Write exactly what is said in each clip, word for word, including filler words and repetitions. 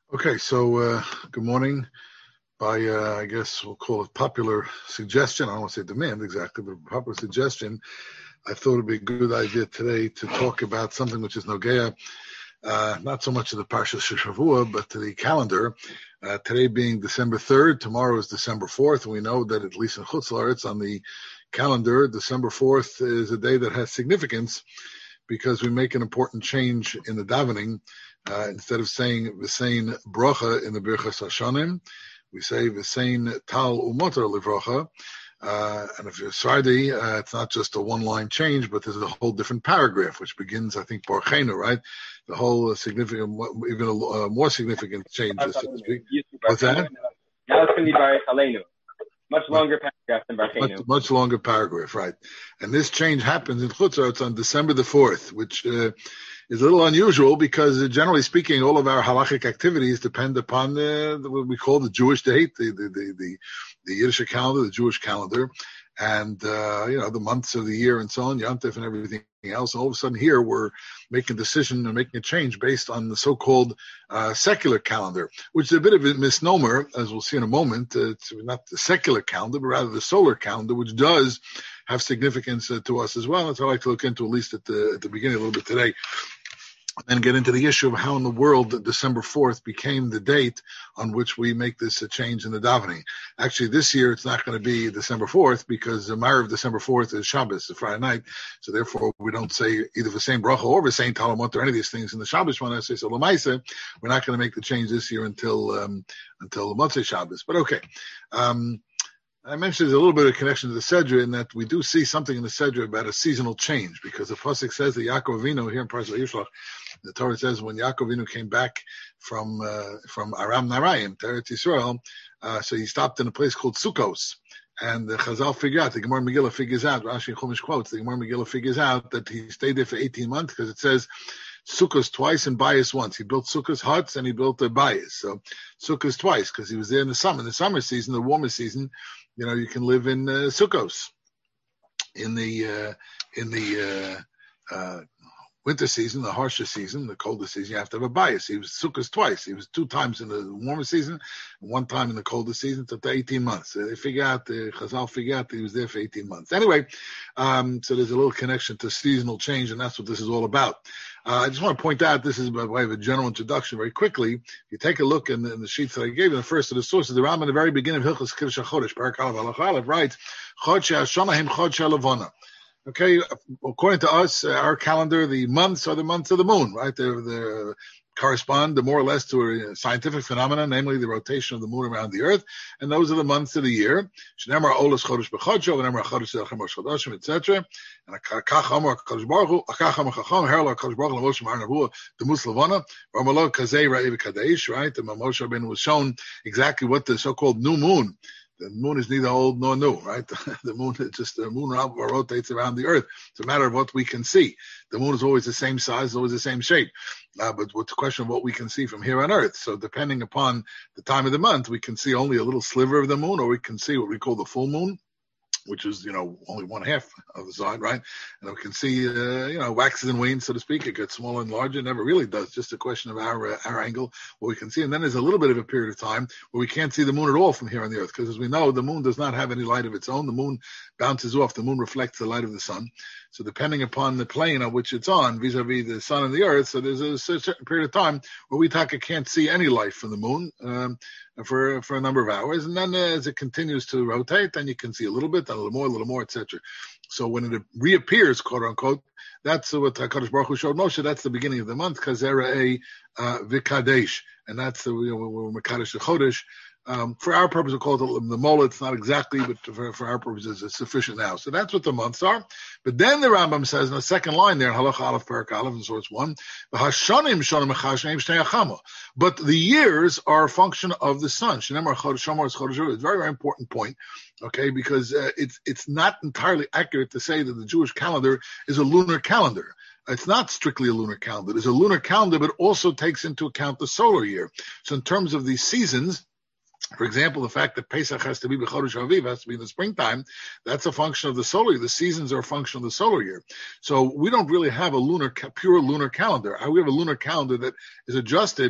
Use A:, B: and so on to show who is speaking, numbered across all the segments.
A: Okay, so uh, good morning. By, uh, I guess we'll call it popular suggestion. I don't want to say demand exactly, but popular suggestion. I thought it'd be a good idea today to talk about something which is Nogea, uh, not so much to the Parsha Shavua, but to the calendar. Uh, today being December third, tomorrow is December fourth, and we know that at least in Chutz La'aretz on the calendar, December fourth is a day that has significance because we make an important change in the davening. Uh, instead of saying V'sein Brocha in the Birchas Hashanim, we say V'sein Tal Umotar Livrocha. Uh, and if you're Sardi, uh, it's not just a one-line change, but there's a whole different paragraph, which begins, I think, Barchenu, right? The whole uh, significant, even a uh, more significant changes, so to speak. What's that?
B: Much longer paragraph than Barchenu.
A: Much, much longer paragraph, right? And this change happens in Chutz La'aretz on December the fourth, which uh, is a little unusual because, uh, generally speaking, all of our halachic activities depend upon the, the, what we call the Jewish date, the the the the, the Yiddish calendar, the Jewish calendar, and uh, you know the months of the year and so on, Yom Tov and everything else. And all of a sudden, here we're making a decision and making a change based on the so-called uh, secular calendar, which is a bit of a misnomer, as we'll see in a moment. Uh, it's not the secular calendar, but rather the solar calendar, which does have significance uh, to us as well. That's what I like to look into, at least at the at the beginning a little bit today. And get into the issue of how in the world December fourth became the date on which we make this a change in the davening. Actually, this year it's not going to be December fourth because the Marav December fourth is Shabbos, the Friday night. So therefore, we don't say either the same bracha or the same Talamot or any of these things in the Shabbos one. I say so Lamaisa, we're not going to make the change this year until um, until the Motzei Shabbos. But okay. Um, I mentioned there's a little bit of connection to the Sedra in that we do see something in the Sedra about a seasonal change, because the Pasuk says that Yaakov Avinu, here in Parshat Yishlach, the Torah says when Yaakov Avinu came back from uh, from Aram Naharaim to Eretz Yisrael, uh, so he stopped in a place called Sukkos. And the Chazal figure out, the Gemara Megillah figures out, Rashi Chumash quotes, the Gemara Megillah figures out that he stayed there for eighteen months because it says Sukkos twice and Bayis once. He built Sukkos huts and he built a Bayis. So Sukkos twice because he was there in the summer. In the summer season, the warmer season, you know, you can live in uh, Sukkos. In the uh, in the uh, uh, winter season, the harsher season, the colder season, you have to have a bias. He was Sukkos twice. He was two times in the warmer season, and one time in the colder season, so eighteen months. So they figure out, the Chazal figure out that he was there for eighteen months. Anyway, um, so there's a little connection to seasonal change, and that's what this is all about. Uh, I just want to point out, this is by way of a general introduction very quickly. If you take a look in the, in the sheets that I gave you, the first of the sources, the Rambam at the very beginning of Hilchos Kiddush HaChodesh, Parak Aleph Halach Aleph, writes, Chodshei Hashanah Hem Chodshei Levana. Okay, according to us, uh, our calendar, the months are the months of the moon, right? They they correspond more or less to a scientific phenomenon, namely the rotation of the moon around the earth, and those are the months of the year. Shneimar Olos Chodesh B'Chodsho, Shneimar Chodesh Zelchem Rosh Chodashim, et cetera. And Kach Amar Kodesh Baruch Hu, Kach Amar Chacham, Herla Kodesh Baruch Hu, Moshe Mar Nevuah, Demus Levana, Ramalo Kazei Ra'iv Kadesh, right? And Moshe Rabbeinu was shown exactly what the so-called new moon. The moon is neither old nor new, right? The moon is just, the moon rotates around the earth. It's a matter of what we can see. The moon is always the same size, always the same shape. Uh, but it's a question of what we can see from here on earth. So depending upon the time of the month, we can see only a little sliver of the moon, or we can see what we call the full moon, which is, you know, only one half of the side, right? And we can see, uh, you know, waxes and wanes, so to speak. It gets smaller and larger. It never really does. Just a question of our uh, our angle, what we can see. And then there's a little bit of a period of time where we can't see the moon at all from here on the earth, because as we know, the moon does not have any light of its own. The moon bounces off. The moon reflects the light of the sun. So depending upon the plane on which it's on, vis-a-vis the sun and the earth, so there's a certain period of time where we taka can't see any light from the moon um, for for a number of hours. And then uh, as it continues to rotate, then you can see a little bit, then a little more, a little more, et cetera. So when it reappears, quote unquote, that's what HaKadosh Baruch Hu showed Moshe. That's the beginning of the month, Chazera uh, Vikadesh, and that's the, you know, when we're Mekadesh Chodesh. Um, for our purpose, we call it the Mola. It's not exactly, but for, for our purposes, it's sufficient now. So that's what the months are. But then the Rambam says in the second line there, Halach Aleph Parak Aleph, in source one, Hashanim Shonim Echashneim Shnei Achama. But the years are a function of the sun. Shneimar Chodesh Shomar is Chodesh Uru. It's a very, very important point, okay, because uh, it's it's not entirely accurate to say that the Jewish calendar is a lunar calendar. It's not strictly a lunar calendar. It's a lunar calendar, but also takes into account the solar year. So in terms of the seasons, for example, the fact that Pesach has to be b'Chodesh Aviv, has to be in the springtime, that's a function of the solar year. The seasons are a function of the solar year. So we don't really have a lunar, pure lunar calendar. We have a lunar calendar that is adjusted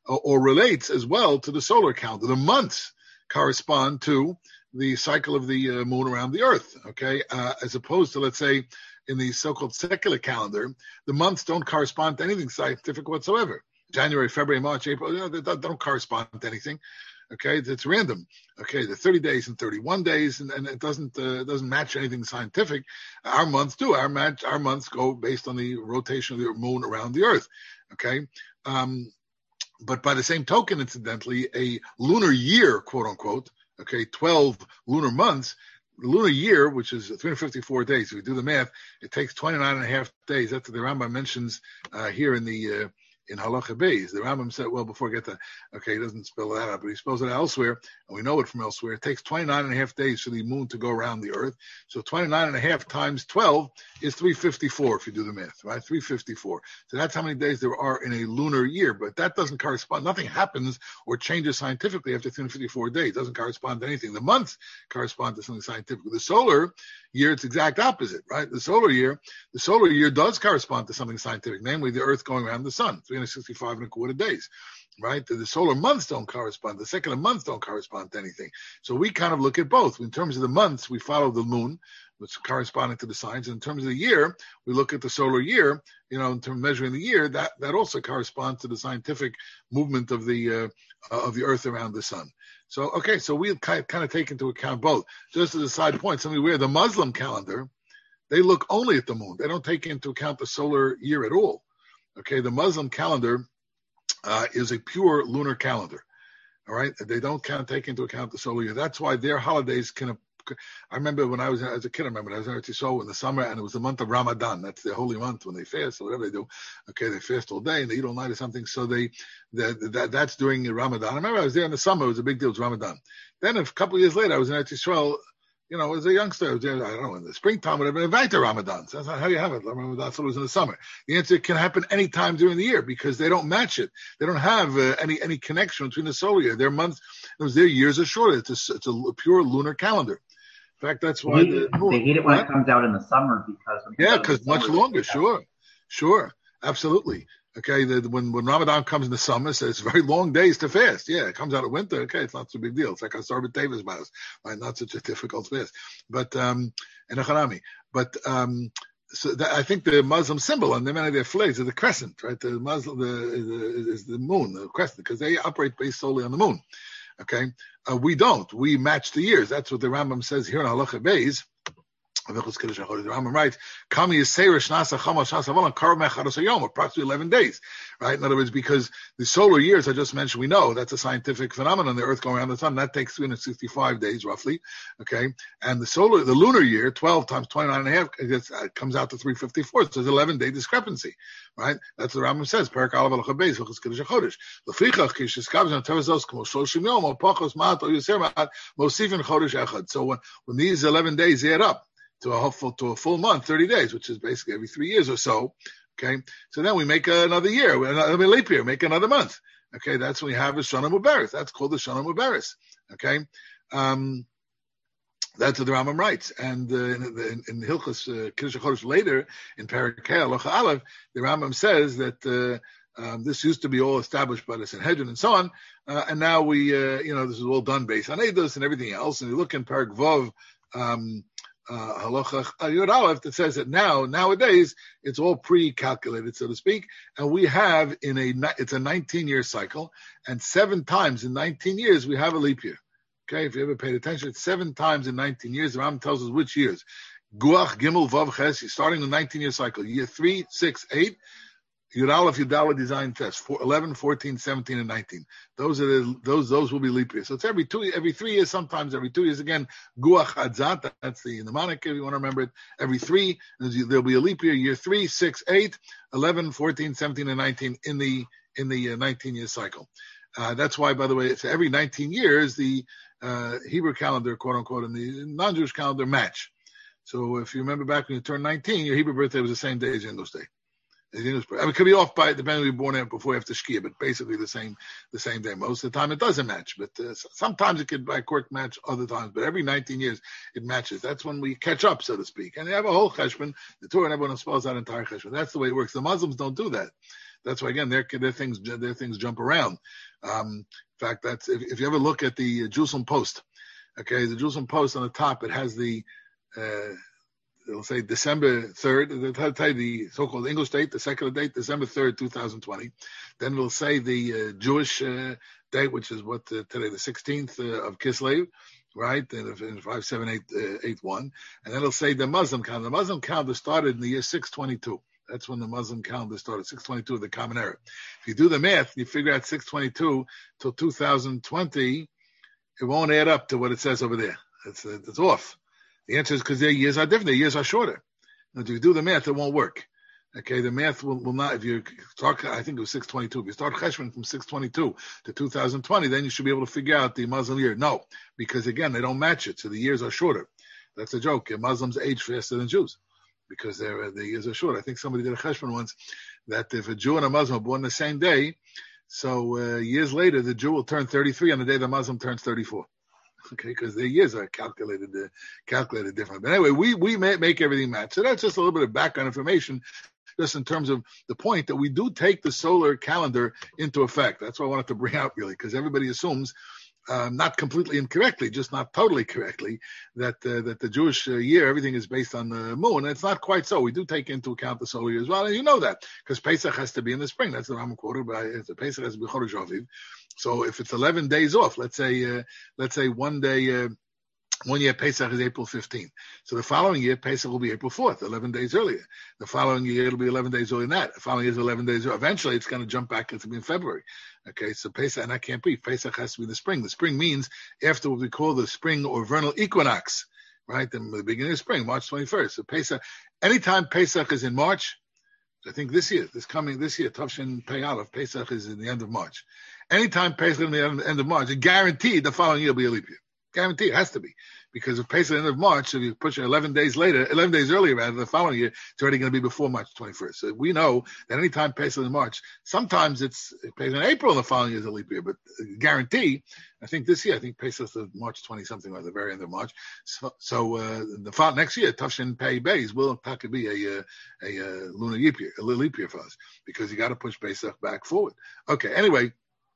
A: uh, or relates as well to the solar calendar. The months correspond to the cycle of the uh, moon around the earth, okay, uh, as opposed to, let's say, in the so-called secular calendar, the months don't correspond to anything scientific whatsoever. January, February, March, April, you know, they don't, they don't correspond to anything. Okay, it's random. Okay, the thirty days and thirty-one days, and, and it doesn't uh, doesn't match anything scientific. Our months do. Our match. Our months go based on the rotation of the moon around the Earth. Okay, um, but by the same token, incidentally, a lunar year, quote unquote, okay, twelve lunar months. The lunar year, which is three hundred fifty-four days, if we do the math, it takes twenty-nine and a half days. That's what the Rambam mentions uh, here in the uh, in Halacha Beis. The Rambam said, well, before I get to, okay, he doesn't spell that out, but he spells it out elsewhere, and we know it from elsewhere. It takes twenty-nine and a half days for the moon to go around the earth. So twenty-nine and a half times twelve is three hundred fifty-four, if you do the math, right? three hundred fifty-four. So that's how many days there are in a lunar year, but that doesn't correspond. Nothing happens or changes scientifically after three hundred fifty-four days. It doesn't correspond to anything. The months correspond to something scientific. The solar year, it's exact opposite, right? The solar year, the solar year does correspond to something scientific, namely the earth going around the sun, three hundred sixty-five and a quarter days, right? The, the solar months don't correspond. The secular months don't correspond to anything. So we kind of look at both. In terms of the months, we follow the moon, which is corresponding to the signs. In terms of the year, we look at the solar year, you know, in terms of measuring the year, that, that also corresponds to the scientific movement of the uh, uh, of the earth around the sun. So, okay, so we kind of take into account both. Just as a side point, somebody where the Muslim calendar, they look only at the moon. They don't take into account the solar year at all. Okay, the Muslim calendar uh, is a pure lunar calendar. All right, they don't count, take into account the solar year. That's why their holidays can. I remember when I was as a kid. I remember I was in Eretz Yisrael in the summer, and it was the month of Ramadan. That's their holy month when they fast or whatever they do. Okay, they fast all day and they eat all night or something. So they, that, that that's during Ramadan. I remember I was there in the summer. It was a big deal. It was Ramadan. Then a couple of years later, I was in Eretz Yisrael. You know, as a youngster, I was there, I don't know, in the springtime, whatever, invited to Ramadan. So that's not how you have it. Ramadan, so it was in the summer. The answer can happen any time during the year because they don't match it. They don't have uh, any any connection between the solar year. Their months, it was their years are shorter. It's a, it's a pure lunar calendar. In fact, that's why
C: they, the, they hate it when what? It comes out in the summer because
A: yeah, because much longer. Sure, sure, absolutely. Okay, the, when when Ramadan comes in the summer, so it's very long days to fast. Yeah, it comes out in winter. Okay, it's not so big deal. It's like a Sarbat Tevis Mass, right? Not such a difficult fast. But um, and a Hanami. But um, so that, I think the Muslim symbol on many of their flags is the crescent, right? The Muslim the, is, is the moon, the crescent, because they operate based solely on the moon. Okay, uh, we don't. We match the years. That's what the Rambam says here in Halacha Beis. The Rambam writes, "Kami Yisera Shnasa Chamas Shasavalan Kar Mecharos Hayom," approximately eleven days, right? In other words, because the solar years I just mentioned, we know that's a scientific phenomenon. The Earth going around the sun that takes three hundred sixty-five days roughly, okay. And the solar, the lunar year, twelve times twenty-nine and a half, it uh, comes out to three hundred fifty-four. So there's an eleven day discrepancy, right? That's what the Rambam says. Perak Alav Halacha Beis Hilchos Kiddush HaChodesh. L'fichach ki sheskavz on Tevazos K'mo Shloshim Yom or Pachos Ma'at or Yoser Ma'at Mosifin Chodesh Echad. So when when these eleven days add up to a full to a full month, thirty days, which is basically every three years or so. Okay, so then we make another year, another leap year, make another month. Okay, that's when we have a Shana Mubaris. That's called the Shana Mubaris. Okay, um, that's what the Rambam writes. And uh, in, in, in Hilchos uh, Kiddush HaChodesh later in Perek Halacha Aleph, the Rambam says that uh, um, this used to be all established by the Sanhedrin and so on, uh, and now we, uh, you know, this is all done based on Eidos and everything else. And you look in Perek Vav. Um, Uh, halacha Yud Aleph that says that now nowadays it's all pre-calculated, so to speak, and we have in a it's a nineteen year cycle, and seven times in nineteen years we have a leap year. Okay, if you ever paid attention, it's seven times in nineteen years. The Rambam tells us which years. Guach Gimel Vav Ches, starting the nineteen year cycle, year three, six, eight. Yud Aleph Yud Aleph design test for eleven, fourteen, seventeen, and nineteen. Those are the those those will be leap years. So it's every two every three years, sometimes every two years again. Guach Adzat, that's the mnemonic if you want to remember it. Every three there'll be a leap year. Year three, six, eight, eleven, fourteen, seventeen, and nineteen in the in the uh, nineteen year cycle. Uh, that's why, by the way, it's every nineteen years the uh, Hebrew calendar, quote unquote, and the non-Jewish calendar match. So if you remember back when you turned nineteen, your Hebrew birthday was the same day as your English day. I mean, it could be off by depending if you're born before or after Shkia, but basically the same the same day. Most of the time it doesn't match, but uh, sometimes it could by quirk match other times. But every nineteen years it matches. That's when we catch up, so to speak. And you have a whole cheshbon. The Torah and everyone spells out entire cheshbon. That's the way it works. The Muslims don't do that. That's why again their their things their things jump around. Um, in fact, that's if, if you ever look at the Jerusalem Post, okay, the Jerusalem Post on the top, it has the uh, it'll say December third, it'll tell you the so-called English date, the secular date, December third, twenty twenty. Then it'll say the uh, Jewish uh, date, which is what uh, today, the sixteenth uh, of Kislev, right, in five seven eight eight one. And then it'll say the Muslim calendar. The Muslim calendar started in the year six twenty-two. That's when the Muslim calendar started, six twenty-two of the Common Era. If you do the math, you figure out six twenty-two till two thousand twenty, it won't add up to what it says over there. It's, it's off. The answer is because their years are different. Their years are shorter. And if you do the math, it won't work. Okay, the math will, will not, if you start, I think it was six twenty-two. If you start Cheshvan from six twenty-two to two thousand twenty, then you should be able to figure out the Muslim year. No, because again, they don't match it. So the years are shorter. That's a joke. Muslims age faster than Jews because their the years are short. I think somebody did a Cheshvan once that if a Jew and a Muslim are born the same day, so uh, years later, the Jew will turn thirty-three on the day the Muslim turns thirty-four. Okay, because their years are calculated uh, calculated differently. But anyway, we we may make everything match. So that's just a little bit of background information, just in terms of the point that we do take the solar calendar into effect. That's what I wanted to bring out, really, because everybody assumes, uh, not completely incorrectly, just not totally correctly, that uh, that the Jewish uh, year, everything is based on the moon. It's not quite so. We do take into account the solar year as well, and you know that, because Pesach has to be in the spring. That's the Rambam quoted by the Pesach has to be Chodesh Aviv. So if it's eleven days off, let's say, uh, let's say one day, uh, one year Pesach is April fifteenth. So the following year, Pesach will be April fourth, eleven days earlier. The following year, it'll be eleven days earlier than that. The following year is eleven days earlier. Eventually, it's going to jump back into in February. Okay, so Pesach, and that can't be. Pesach has to be in the spring. The spring means after what we call the spring or vernal equinox, right? The, the beginning of spring, March twenty-first. So Pesach, anytime Pesach is in March, I think this year, this coming, this year, Tavshin Pei Aleph, Pesach is in the end of March. Anytime Pesach is in the end of March, guaranteed the following year will be a leap year. Guaranteed, it has to be. Because if Pesach at the end of March, if you push it eleven days later, eleven days earlier rather, the following year, it's already going to be before March twenty-first. So we know that anytime Pesach in March, sometimes it's Pesach in April and the following year is a leap year, but guarantee, I think this year, I think Pesach is March twenty-something, or at the very end of March. So, so uh, the next year, Tavshin Pei Beis will probably be a, a, a, a lunar leap year, a leap year for us, because you got to push Pesach back forward. Okay, anyway.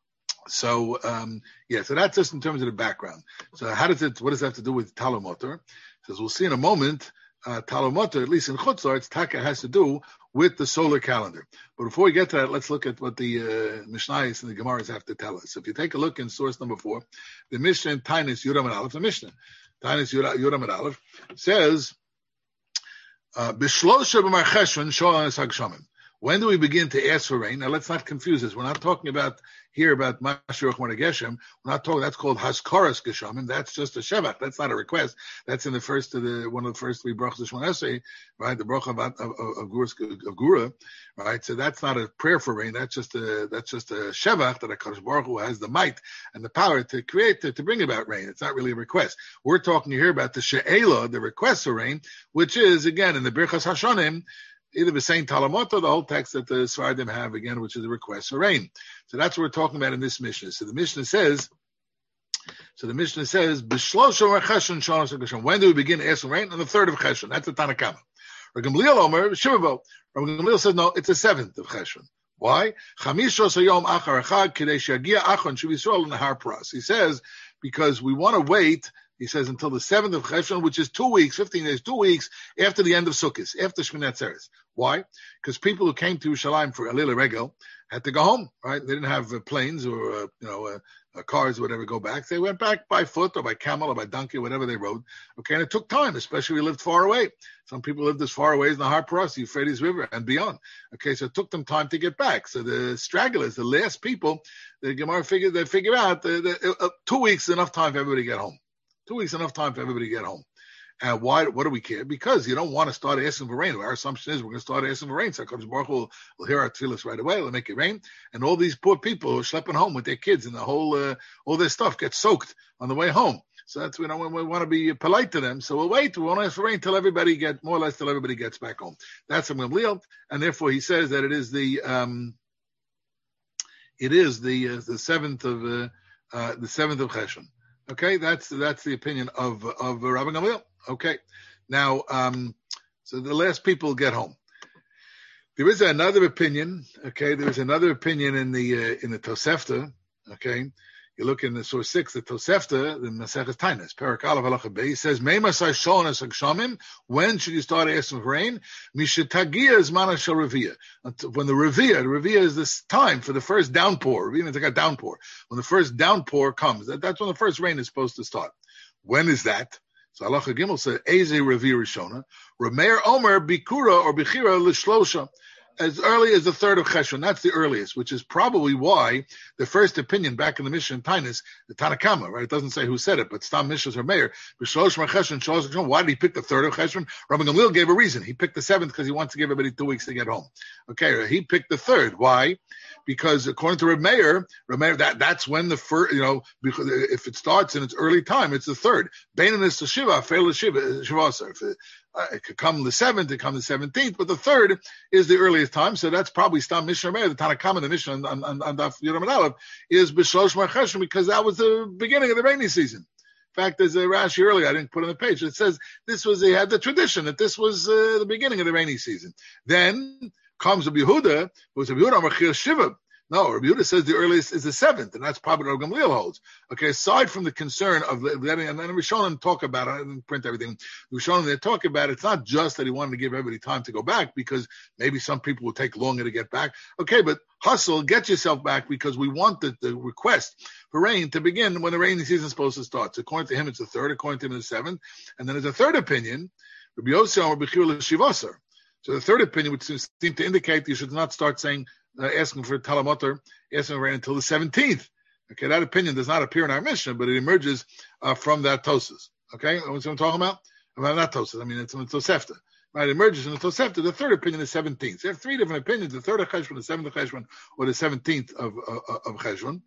A: So, um, yeah, so that's just in terms of the background. So how does it, what does that have to do with Talomotor? So as we'll see in a moment, uh, Talomotor, at least in Chutz La'aretz, Taka has to do with the solar calendar. But before we get to that, let's look at what the uh, Mishnayos and the Gemaras have to tell us. So if you take a look in source number four, the Mishnah in Tainis Yudam and Aleph, the Mishnah, Tainis Yudam and Aleph, says, B'shlosha b'mar Cheshvan sholan es hagshamim. When do we begin to ask for rain? Now, let's not confuse this. We're not talking about here about Mashiach Mordeh Geshem. We're not talking. That's called Haskaras Geshamim. That's just a shevach. That's not a request. That's in the first of the one of the first three brachas of Shemona Esrei, right? The bracha of of, of, of Gura, right? So that's not a prayer for rain. That's just a that's just a shevach that HaKadosh Baruch Hu has the might and the power to create to, to bring about rain. It's not really a request. We're talking here about the she'ela, the request for rain, which is again in the Birchas Hashanim. Either the same Talamot or the whole text that the Sfardim have again, which is a request for rain. So that's what we're talking about in this Mishnah. So the Mishnah says, so the Mishnah says, when do we begin to ask for rain? On the third of Cheshvan. That's the Tanakama. Rabbi Gamliel Omer, Shivavo. Rabbi Gamliel says, no, it's the seventh of Cheshvan. Why? He says, because we want to wait, he says, until the seventh of Cheshvan, which is two weeks, fifteen days, two weeks after the end of Sukkot, after Shmini Atzeres. Why? Because people who came to Yerushalayim for Alila Regel had to go home, right? They didn't have uh, planes or, uh, you know, uh, uh, cars or whatever go back. They went back by foot or by camel or by donkey, whatever they rode. Okay, and it took time, especially if we lived far away. Some people lived as far away as the Har Paras, the Euphrates River, and beyond. Okay, so it took them time to get back. So the stragglers, the last people, the Gemara figured, they figure out that, that uh, two weeks is enough time for everybody to get home. Two weeks enough time for everybody to get home. And why? What do we care? Because you don't want to start asking for rain. Our assumption is we're going to start asking for rain. So HaKadosh Baruch Hu will, will hear our tefillas right away. It'll make it rain. And all these poor people who are schlepping home with their kids and the whole, uh, all their stuff gets soaked on the way home. So that's when we, we want to be polite to them. So we'll wait. We won't ask for rain till everybody gets, more or less till everybody gets back home. That's Rabbi Gamliel. And therefore he says that it is the, um, it is the, uh, the seventh of, uh, uh, the seventh of Cheshvan. Okay, that's that's the opinion of of Rabbi Gamliel. Okay, now um, so the last people get home. There is another opinion. Okay, there is another opinion in the uh, in the Tosefta. Okay, you look in the source six, the Tosefta, the Maseches Tainis, Perak Aleph Halacha Beis says, "Meimasai shonas hagshamim." When should you start asking for rain? Mishatagia is mana shel revia. When the revia, the revia is this time for the first downpour. Revia means like a downpour. When the first downpour comes, that, that's when the first rain is supposed to start. When is that? So Halacha Gimel said, "Eze revia rishona." Rameir Omer bikura or bichira lishlosha. As early as the third of Cheshvan, that's the earliest, which is probably why the first opinion back in the Mishnah in Tainis, the Tanakama, right? It doesn't say who said it, but Stam Mishas or Meir. Why did he pick the third of Cheshvan? Rabbi Gamliel gave a reason. He picked the seventh because he wants to give everybody two weeks to get home. Okay, he picked the third. Why? Because according to Rabbi Meir, Rabbi Meir that, that's when the first, you know, because if it starts in its early time, it's the third. Beinan is to Shiva, fail to Shiva, Shiva. Uh, it could come the seventh, it could come the seventeenth, but the third is the earliest time, so that's probably Stam Mishnah Meir, the Tanakama, the Mishnah on, on, on Daf Yudam Aleph, is B'Shlosh Mar Cheshvan, because that was the beginning of the rainy season. In fact, there's a Rashi earlier, I didn't put on the page, it says this was, they had the tradition that this was uh, the beginning of the rainy season. Then comes Rabbi Yehuda, who was Rabbi Yehuda Machir Shiva. No, Rabbi Yehuda says the earliest is the seventh, and that's probably what Rabbi Gamliel holds. Okay, aside from the concern of letting, and then Rishonim talk about it, I didn't print everything. Rishonim, they talk about it, it's not just that he wanted to give everybody time to go back, because maybe some people will take longer to get back. Okay, but hustle, get yourself back, because we want the, the request for rain to begin when the rainy season is supposed to start. So according to him, it's the third, according to him, it's the seventh. And then there's a third opinion, Rabbi Yossi or Bechir L'Shivasar. So the third opinion would seem to indicate you should not start saying, Uh, asking for Talamotar, asking for rain until the seventeenth. Okay, that opinion does not appear in our Mishnah, but it emerges uh, from that Tosas. Okay, what's what I'm talking about? About not Tosas, I mean, it's in Tosefta. Right, it emerges in the Tosefta. The third opinion is seventeenth. There are three different opinions, the third of Cheshvan, the seventh of Cheshvan, or the seventeenth of, uh, of Cheshvan.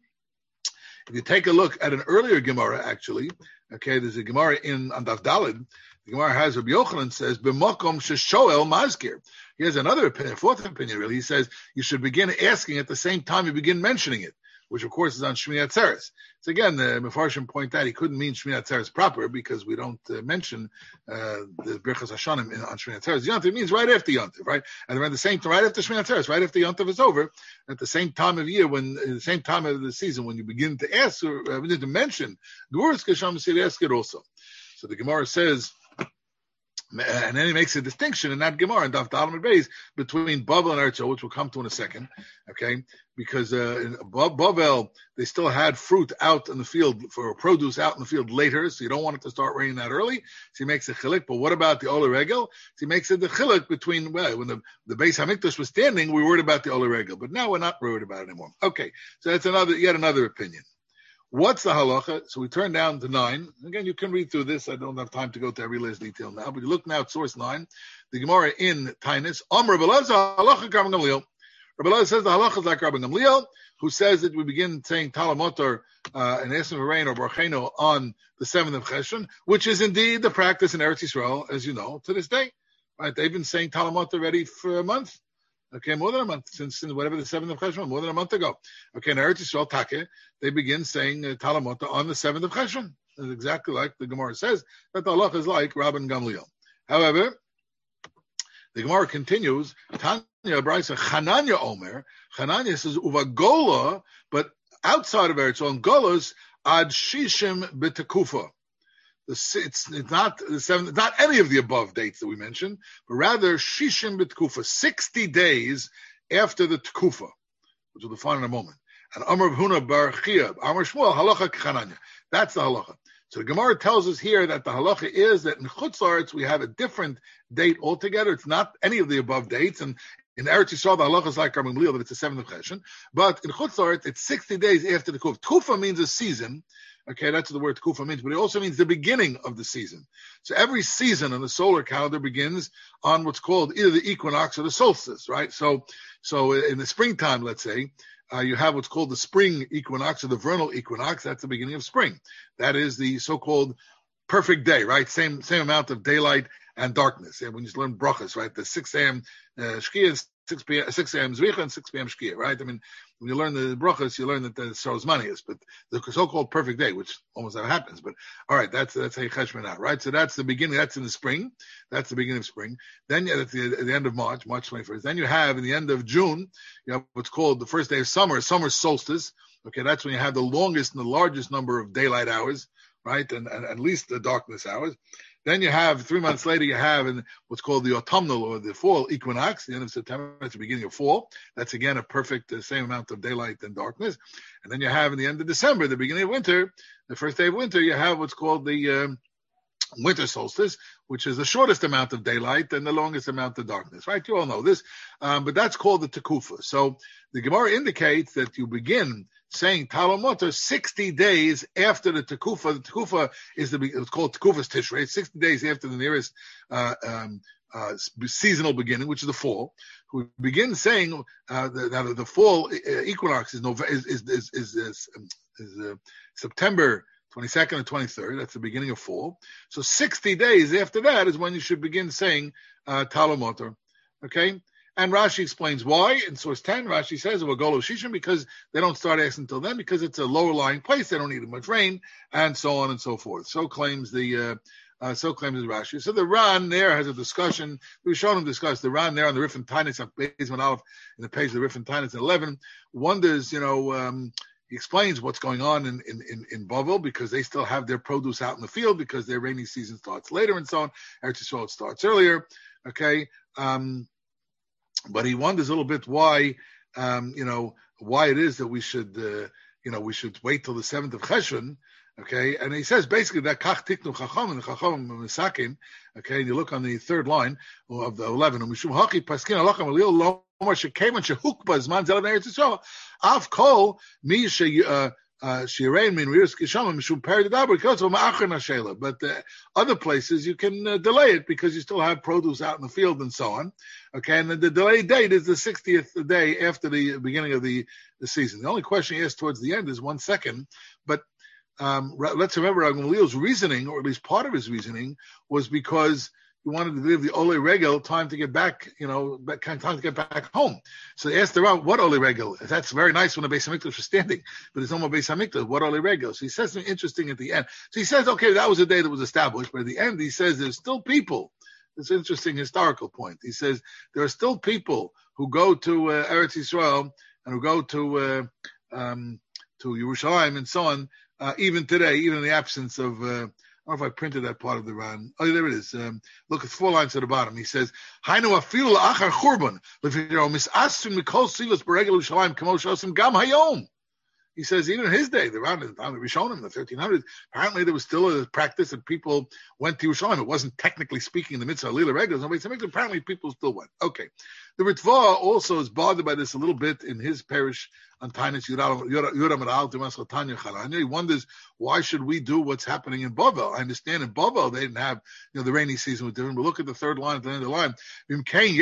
A: If you take a look at an earlier Gemara, actually, okay, there's a Gemara in on Daf Daled. The Gemara has, Rabbi Yochanan says, "B'makom sheshoel mazkir." He has another opinion, fourth opinion, really. He says you should begin asking at the same time you begin mentioning it, which of course is on Shmini Atzeres. So again, the Mefarshim point out he couldn't mean Shmini Atzeres proper because we don't uh, mention uh, the Birchas Hashanim in, on Shmini Atzeres. Yontif means right after Yontif, right? And around the same time, right after Shmini Atzeres, right after Yontif is over, at the same time of year, when at the same time of the season, when you begin to ask or uh, begin to mention Gurus Kasham Siri, ask it also. So the Gemara says. And then he makes a distinction in that Gemara in Daf Daled Beis between Bavel and Eretz, which we'll come to in a second, okay? Because uh, in Bavel, they still had fruit out in the field, for produce out in the field later, so you don't want it to start raining that early. So he makes a chilik. But what about the Oler Regel? So he makes it the chilik between, well, when the, the Beis HaMikdash was standing, we were worried about the Oler Regel, but now we're not worried about it anymore. Okay, so that's another, yet another opinion. What's the halacha? So we turn down to nine. Again, you can read through this. I don't have time to go to every last detail now, but you look now at source nine, the Gemara in Tainis. Amr Rabbi Elazar, halacha Rabbi Gamliel. Rabbi Elazar says the halacha is like Rabbi Gamliel, who says that we begin saying Talamotar uh, and asking for rain or Barcheno on the seventh of Cheshvan, which is indeed the practice in Eretz Yisrael, as you know, to this day. Right? They've been saying Talamotar already for a month. Okay, more than a month, since, since whatever the seventh of Cheshvan, more than a month ago. Okay, in Eretz Yisrael, Take, they begin saying uh, Talamota on the seventh of Cheshvan. It's exactly like the Gemara says, that the halacha is like Rabban Gamliel. However, the Gemara continues, Tanya Braisa, Chananya Omer, Chananya says, Uvagola, but outside of Eretz Yisrael, Golos, Ad Shishim B'Tekufa. It's, it's not the seven, not any of the above dates that we mentioned, but rather Shishim b'Tekufa, sixty days after the Tekufa, which we'll define in a moment. And Amar Huna Bar Chia, Amar Shmuel, halacha k'chananya. That's the halacha. So the Gemara tells us here that the halacha is that in Chutz La'aretz we have a different date altogether. It's not any of the above dates, and in Eretz Yisrael the halacha is like Rabbi Gamliel, that it's the seventh of Cheshvan. But in Chutz La'aretz it's sixty days after the Tekufa. Tekufa means a season. Okay, that's what the word Tekufa means, but it also means the beginning of the season. So every season on the solar calendar begins on what's called either the equinox or the solstice, right? So, so in the springtime, let's say, uh, you have what's called the spring equinox or the vernal equinox. That's the beginning of spring. That is the so-called perfect day, right? Same same amount of daylight and darkness. And when you learn brachas, right? The six a.m. Uh, shkia, six p.m. six a.m. Zricha and six p.m. Shkia, right? I mean, when you learn the brachas, you learn that the Sarah's money is, but the so-called perfect day, which almost never happens. But all right, that's that's how you cheshbon out, right? So that's the beginning. That's in the spring. That's the beginning of spring. Then yeah, that's the, at the end of March, March twenty-first. Then you have in the end of June, you have what's called the first day of summer, summer solstice. Okay, that's when you have the longest and the largest number of daylight hours, right, and, and at least the darkness hours. Then you have, three months later, you have in what's called the autumnal or the fall equinox, the end of September, that's the beginning of fall. That's, again, a perfect uh, same amount of daylight and darkness. And then you have in the end of December, the beginning of winter, the first day of winter, you have what's called the um, winter solstice, which is the shortest amount of daylight and the longest amount of darkness, right? You all know this. Um, but that's called the tekufa. So the Gemara indicates that you begin saying Talmud sixty days after the Tekufa. The Tekufa is the, it's called Tekufa's Tishrei, sixty days after the nearest uh, um, uh, seasonal beginning, which is the fall. We begin saying uh, that the fall equinox is November, is is is, is, is, is uh, September twenty-second and twenty-third. That's the beginning of fall. So sixty days after that is when you should begin saying uh, Talmud. Okay. And Rashi explains why. In source ten, Rashi says, Vagolo Shishim, because they don't start asking until then, because it's a lower lying place, they don't need much rain, and so on and so forth. So claims the uh, uh, so claims the Rashi. So the Ran there has a discussion. We've shown him discuss the Ran there on the Rif and Tainus of Bezman Aleph in the page of the Rif and Tainus at eleven. Wonders, you know, um, he explains what's going on in, in, in, in Bavel, because they still have their produce out in the field because their rainy season starts later and so on. Eretz Yisrael it starts earlier. Okay. Um, But he wonders a little bit why, um, you know, why it is that we should, uh, you know, we should wait till the seventh of Cheshvan, okay? And he says basically that kach tiknu chacham and chacham misakin, okay? And you look on the third line of the eleven, mishum haki paskin alacham alil lo mar shekeman shehukba zman zelav eretz Yisrael av kol mi she. Shirein min rius kishama mishum peridaber because of ma'achar nashela. But uh, other places you can uh, delay it because you still have produce out in the field and so on. Okay, and the, the delayed date is the sixtieth day after the beginning of the, the season. The only question he asked towards the end is one second. But um, let's remember Gamliel's reasoning, or at least part of his reasoning, was because he wanted to give the Ole Regel time to get back, you know, back, time to get back home. So they asked the Rav, what Ole Regel? That's very nice when the Beis HaMikdash was standing, but it's no more Beis HaMikdash. What Ole Regel? So he says something interesting at the end. So he says, okay, that was the day that was established, but at the end he says there's still people. It's an interesting historical point. He says there are still people who go to uh, Eretz Yisrael and who go to uh, um, to Yerushalayim and so on, uh, even today, even in the absence of uh, I don't know if I printed that part of the Ran. Oh, there it is. Um, look, it's four lines at the bottom. He says, "Hainu afilu la'achar churban lefiro misasim mikol silas beregel Yerushalayim kamo shosim gam hayom." He says, even in his day, the Ran, the time of Rishonim, the thirteen hundreds, apparently there was still a practice that people went to Yerushalayim. It wasn't technically speaking the mitzvah lila regels. Apparently people still went. Okay. The Ritva also is bothered by this a little bit in his parish on Tainus Yuram Al Timas Tanya Chalanya. He wonders, why should we do what's happening in Bavel? I understand in Bavel they didn't have, you know, the rainy season was different, but look at the third line at the end of the line. The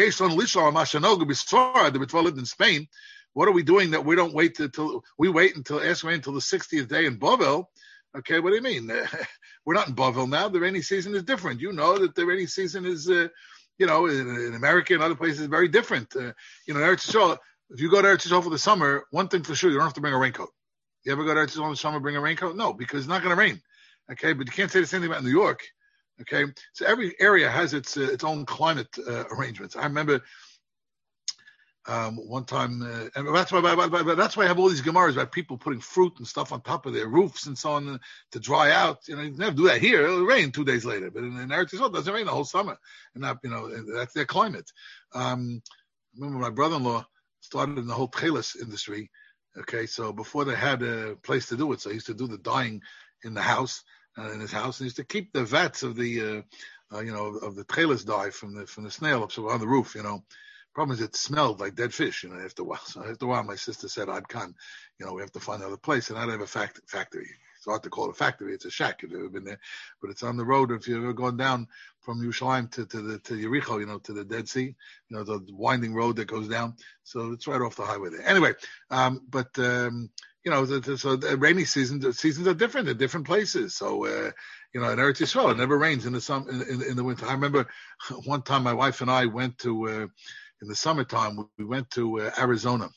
A: Ritva lived in Spain. What are we doing that we don't wait until we wait until ask rain until the sixtieth day in Bavel? Okay, what do you mean? We're not in Bavel now. The rainy season is different. You know that the rainy season is, uh, you know, in, in America and other places is very different. Uh, you know, Eretz Yisrael, if you go to Eretz Yisrael for the summer, one thing for sure, you don't have to bring a raincoat. You ever go to Eretz Yisrael in the summer, bring a raincoat? No, because it's not going to rain. Okay, but you can't say the same thing about New York. Okay, so every area has its uh, its own climate uh, arrangements. I remember. Um, one time, uh, and that's why, but, but, but that's why I have all these gemaras about people putting fruit and stuff on top of their roofs and so on uh, to dry out. You know, you never do that here. It'll rain two days later, but in, in Eretz Yisrael, it doesn't rain the whole summer, and that, you know, that's their climate. Um, I remember my brother-in-law started in the whole tchelis industry. Okay, so before they had a place to do it, so he used to do the dyeing in the house, uh, in his house, and he used to keep the vats of the, uh, uh, you know, of the tchelis dye from the from the snail up so on the roof, you know. Problem is, it smelled like dead fish, you know, after a while. So after a while, my sister said, I'd come, you know, we have to find another place. And I don't have a fact- factory. It's hard to call it a factory. It's a shack if you've ever been there. But it's on the road. If you've ever gone down from Yerushalayim to, to the, to Yericho, you know, to the Dead Sea, you know, the winding road that goes down. So it's right off the highway there. Anyway, um, but, um, you know, the, the, so the rainy season, the seasons are different. They're different places. So, uh, you know, in Eretz Yisrael, it never rains in the sum, in, in, in the winter. I remember one time my wife and I went to, uh, in the summertime, we, we went to uh, Arizona.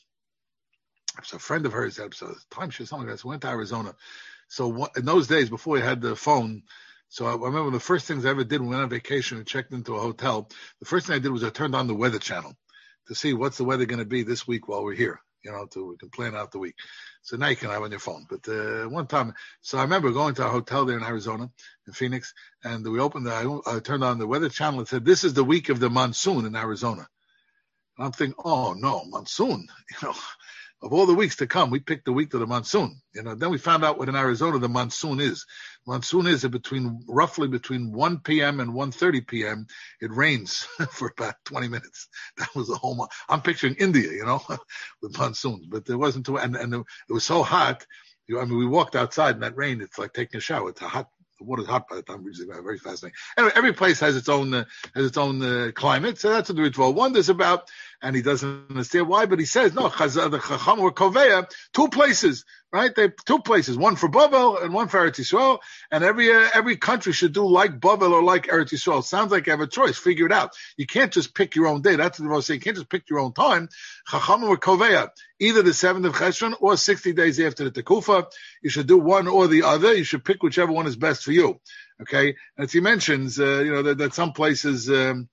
A: So a friend of hers had so timeshare, something like that. So we went to Arizona. So what, in those days, before we had the phone, so I, I remember the first things I ever did when we went on vacation and checked into a hotel, the first thing I did was I turned on the Weather Channel to see what's the weather going to be this week while we're here, you know, to we can plan out the week. So now you can have on your phone. But uh, one time, so I remember going to a hotel there in Arizona, in Phoenix, and we opened the, I, I turned on the Weather Channel and said, this is the week of the monsoon in Arizona. And I'm thinking, oh no, monsoon, you know. Of all the weeks to come, we picked the week of the monsoon. You know, then we found out what in Arizona the monsoon is. Monsoon is between roughly between one p.m. and one thirty p.m. It rains for about twenty minutes. That was the whole month. I'm picturing India, you know, with monsoons. But there wasn't too, and, and it was so hot. You know, I mean, we walked outside in that rain. It's like taking a shower. It's a hot. The water's hot by the time we really very fascinating. Anyway, every place has its own uh, has its own uh, climate. So that's what the ritual wonders about. And he doesn't understand why, but he says, no, the Chacham or Koveya, two places, right? They two places, one for Bavel and one for Eretz Yisrael. And every uh, every country should do like Bavel or like Eretz Yisrael. Sounds like you have a choice. Figure it out. You can't just pick your own day. That's what I was saying. You can't just pick your own time. Chacham or Koveya, either the seventh of Cheshvan or sixty days after the Tekufa. You should do one or the other. You should pick whichever one is best for you. Okay? And as he mentions, uh, you know, that, that some places, um,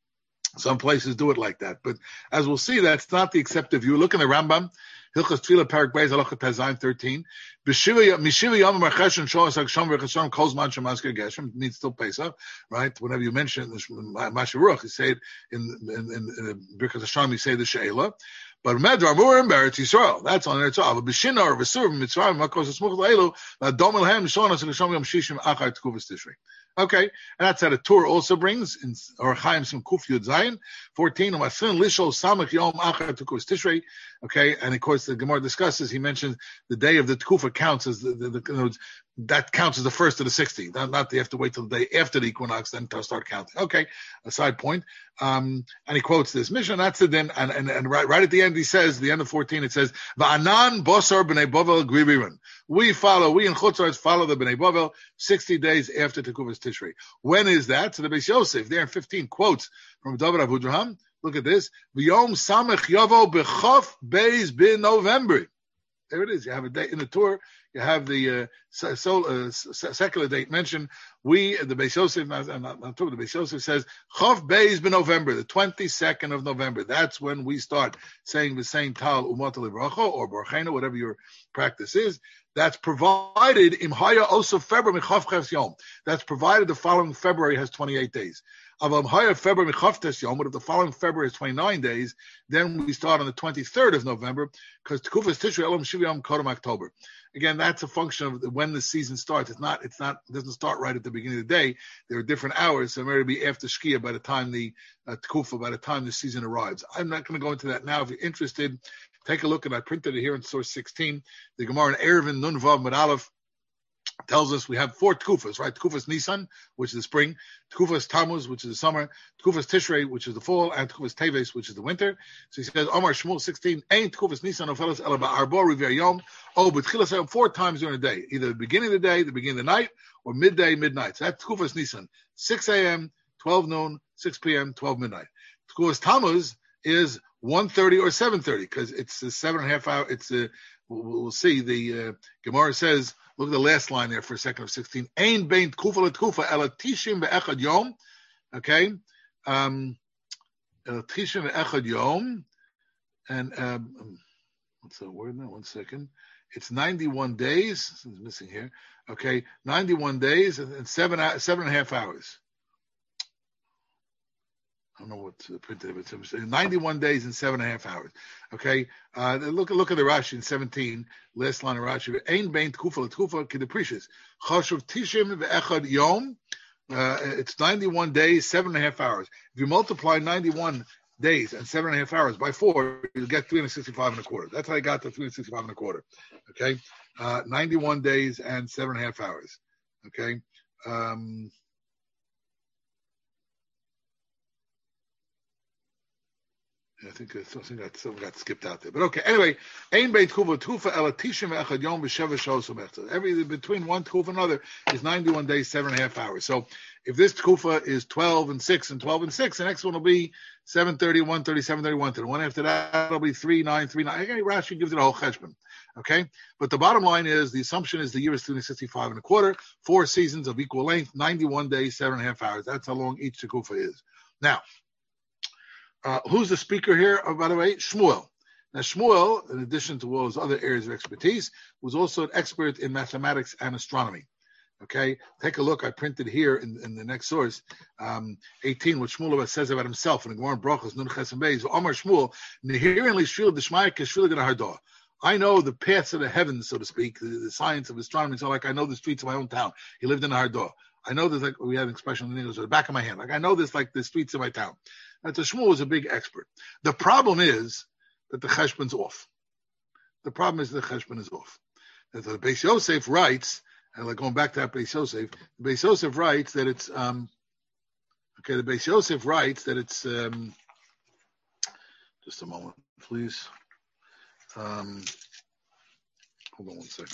A: Some places do it like that, but as we'll see, that's not the accepted view. Look in the Rambam, Hilchos Tefillah, Parak Beis, Halacha Tazayin thirteen. Mishiva Yom Marcheshen Shoas Haksham V'Chasham Kol Zman Shemasker Geshem means still Pesach, right? Whenever you mention Mashiach, you say it in in in, in Birkas Hashem, you say the Sheila. But Medra Murim Beretz Yisrael, that's on Eretz Yisrael. But B'Shina or V'Sur Mitzrayim Makos Esmuch Leilu L'Adom Elhem Shonas Haksham Yom Shishim Achar Tekuvas Tishrei. Okay, and that's how the Torah also brings in or Chaim Sim Kuf Yud Zayin fourteen. Umasin Lishol Samach Yom Achar Tekuvas Tishrei. Okay, and of course the Gemara discusses. He mentions the day of the Tekufa counts as the, the, the you know, that counts as the first of the sixty. Not, not they have to wait till the day after the equinox then to start counting. Okay, a side point. Um, and he quotes this mission. That's the din. And, and and right right at the end he says, the end of fourteen, it says Va'anan Bosar B'nei Bavel Gribiran. We follow. We in Chutzars follow the B'nei Bavel sixty days after Tekuvas Tishrei. When is that? So the Beis Yosef there in fifteen quotes from David Avudraham. Look at this. V'yom Samech Yavo B'chof Beis Bin November. There it is. You have a date in the Torah. You have the uh, so, so, uh, secular date mentioned. We, the Beis Yosef, not, not, not Torah, the Beis Yosef says, Chof Beis Ben November, the twenty-second of November. That's when we start saying the same Tal Umat Livracha or Barchena, whatever your practice is. That's provided im Haya also February Michav Ches Yom. That's provided the following February has twenty-eight days. Avam Haya February Michav Tes Yom, but if the following February is twenty-nine days, then we start on the twenty-third of November because Tekufas Tishrei Elam Shiv Yom Kodem October. Again, that's a function of when the season starts. It's not. It's not. It doesn't start right at the beginning of the day. There are different hours, so it may be after Shkia by the time the uh, Tekufa, by the time the season arrives. I'm not going to go into that now. If you're interested, take a look, and I printed it here in source sixteen. The Gemara in Eruvin Nun Vav Mid Aleph tells us we have four Tekufas, right? Tekufas Nisan, which is the spring, Tekufas Tammuz, which is the summer, Tekufas Tishrei, which is the fall, and Tekufas Teves, which is the winter. So he says, Omar Shmuel sixteen, Ein Tekufas Nisan Ofelas Ela Ba'arbo Rivir Yom, oh, but Chilas four times during the day, either the beginning of the day, the beginning of the night, or midday, midnight. So that's Tekufas Nisan, six a.m., twelve noon, six p.m., twelve midnight. Tekufas Tammuz is one thirty or seven thirty, because it's a seven and a half hour, it's a, we'll, we'll see, the uh, Gemara says, look at the last line there for a second of sixteen. Ein bein tkufa letkufa ela tishim ve'echad yom. Okay. Um, ela tishim ve'echad yom. And, um, what's the word now? One second. It's ninety-one days. Something's missing here. Okay. ninety-one days and seven, seven and a half hours. I don't know what's printed, but it's ninety-one days and seven and a half hours. Okay, uh, look look at the Rashi in seventeen, last line of Rashi. Ein bein tkufa l'tkufa k'deprecious. Chashuv tishim ve'echad yom. Uh, it's ninety-one days, seven and a half hours. If you multiply ninety-one days and seven and a half hours by four, you get three hundred sixty-five and a quarter. That's how I got to three hundred sixty-five and a quarter. Okay, uh, ninety-one days and seven and a half hours. Okay. Um, I think something got, something got skipped out there. But okay, anyway, Ein Beit Kufa Tufa Ela Tishim Echad Yom B'Sheva Shos Umechta. Every between one Tufa and another is ninety-one days, seven and a half hours. So if this Tufa is twelve and six and twelve and six, the next one will be seven thirty, one thirty, seven thirty, one thirty. One after that will be three nine, three nine. Okay, Rashi gives it a whole cheshbon. Okay, but the bottom line is the assumption is the year is three hundred sixty-five and a quarter, four seasons of equal length, ninety-one days, seven and a half hours. That's how long each Tufa is. Now. Uh, who's the speaker here, oh, by the way? Shmuel. Now, Shmuel, in addition to all his other areas of expertise, was also an expert in mathematics and astronomy. Okay? Take a look. I printed here in, in the next source, um, eighteen, what Shmuel says about himself in the Gemara Brachos, Nun Ches and Beis. Omar Shmuel, Nehirin Lishvil D'Shmaya Keshvil G'Nahardah. I know the paths of the heavens, so to speak, the, the science of astronomy. So, like, I know the streets of my own town. He lived in Hardah. I know this, like, we have an expression in English, at the back of my hand. Like, I know this, like, the streets of my town. And so Shmuel was a big expert. The problem is that the cheshbon's off. The problem is that the cheshbon is off. And so the Beis Yosef writes, and like going back to that Beis Yosef, the Beis Yosef writes that it's, um, okay, the Beis Yosef writes that it's, um, just a moment, please. Um, hold on one second.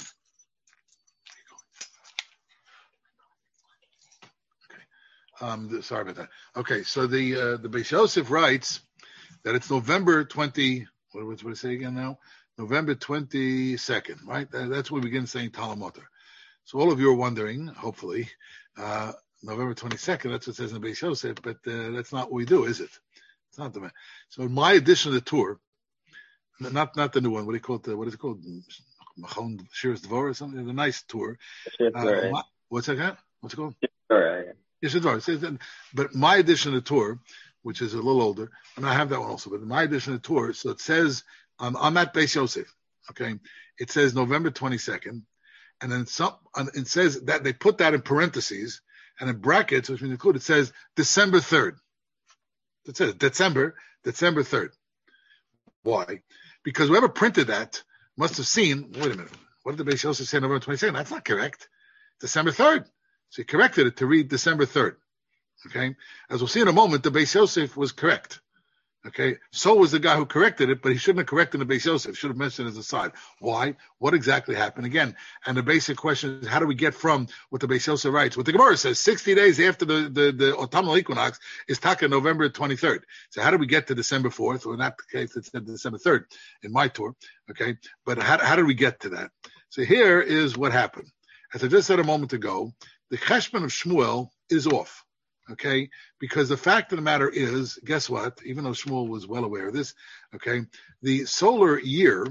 A: Um, the, sorry about that. Okay, so the uh, the Beis Yosef writes that it's November twenty. What was what I say again now? November twenty second, right? That, that's when we begin saying Talamotar. So all of you are wondering, hopefully, uh, November twenty second. That's what it says in the Beis Yosef, but uh, that's not what we do, is it? It's not the. So in my edition of the tour, not not the new one. What do you call it? The, what is it called? Machon Shiras Dvorah or something. The nice tour. Uh, my, what's that? What's it called?
B: Right.
A: Yes, it's right. But my edition of the tour, which is a little older, and I have that one also, but my edition of the tour, so it says, um, I'm at Beis Yosef, okay? It says November twenty-second, and then some, and it says that they put that in parentheses, and in brackets, which means include, it says December third. It says December, December third. Why? Because whoever printed that must have seen, wait a minute, what did the Beis Yosef say November twenty-second? That's not correct. December third. So he corrected it to read December third. Okay? As we'll see in a moment, the Beis Yosef was correct. Okay? So was the guy who corrected it, but he shouldn't have corrected the Beis Yosef. Should have mentioned it as a side. Why? What exactly happened? Again, and the basic question is, how do we get from what the Beis Yosef writes? What the Gemara says, sixty days after the, the, the autumnal equinox is Taka November twenty-third. So how do we get to December fourth? Or in that case, it's December third in my tour. Okay? But how, how did we get to that? So here is what happened. As I just said a moment ago, the cheshbon of Shmuel is off, okay? Because the fact of the matter is, guess what? Even though Shmuel was well aware of this, okay, the solar year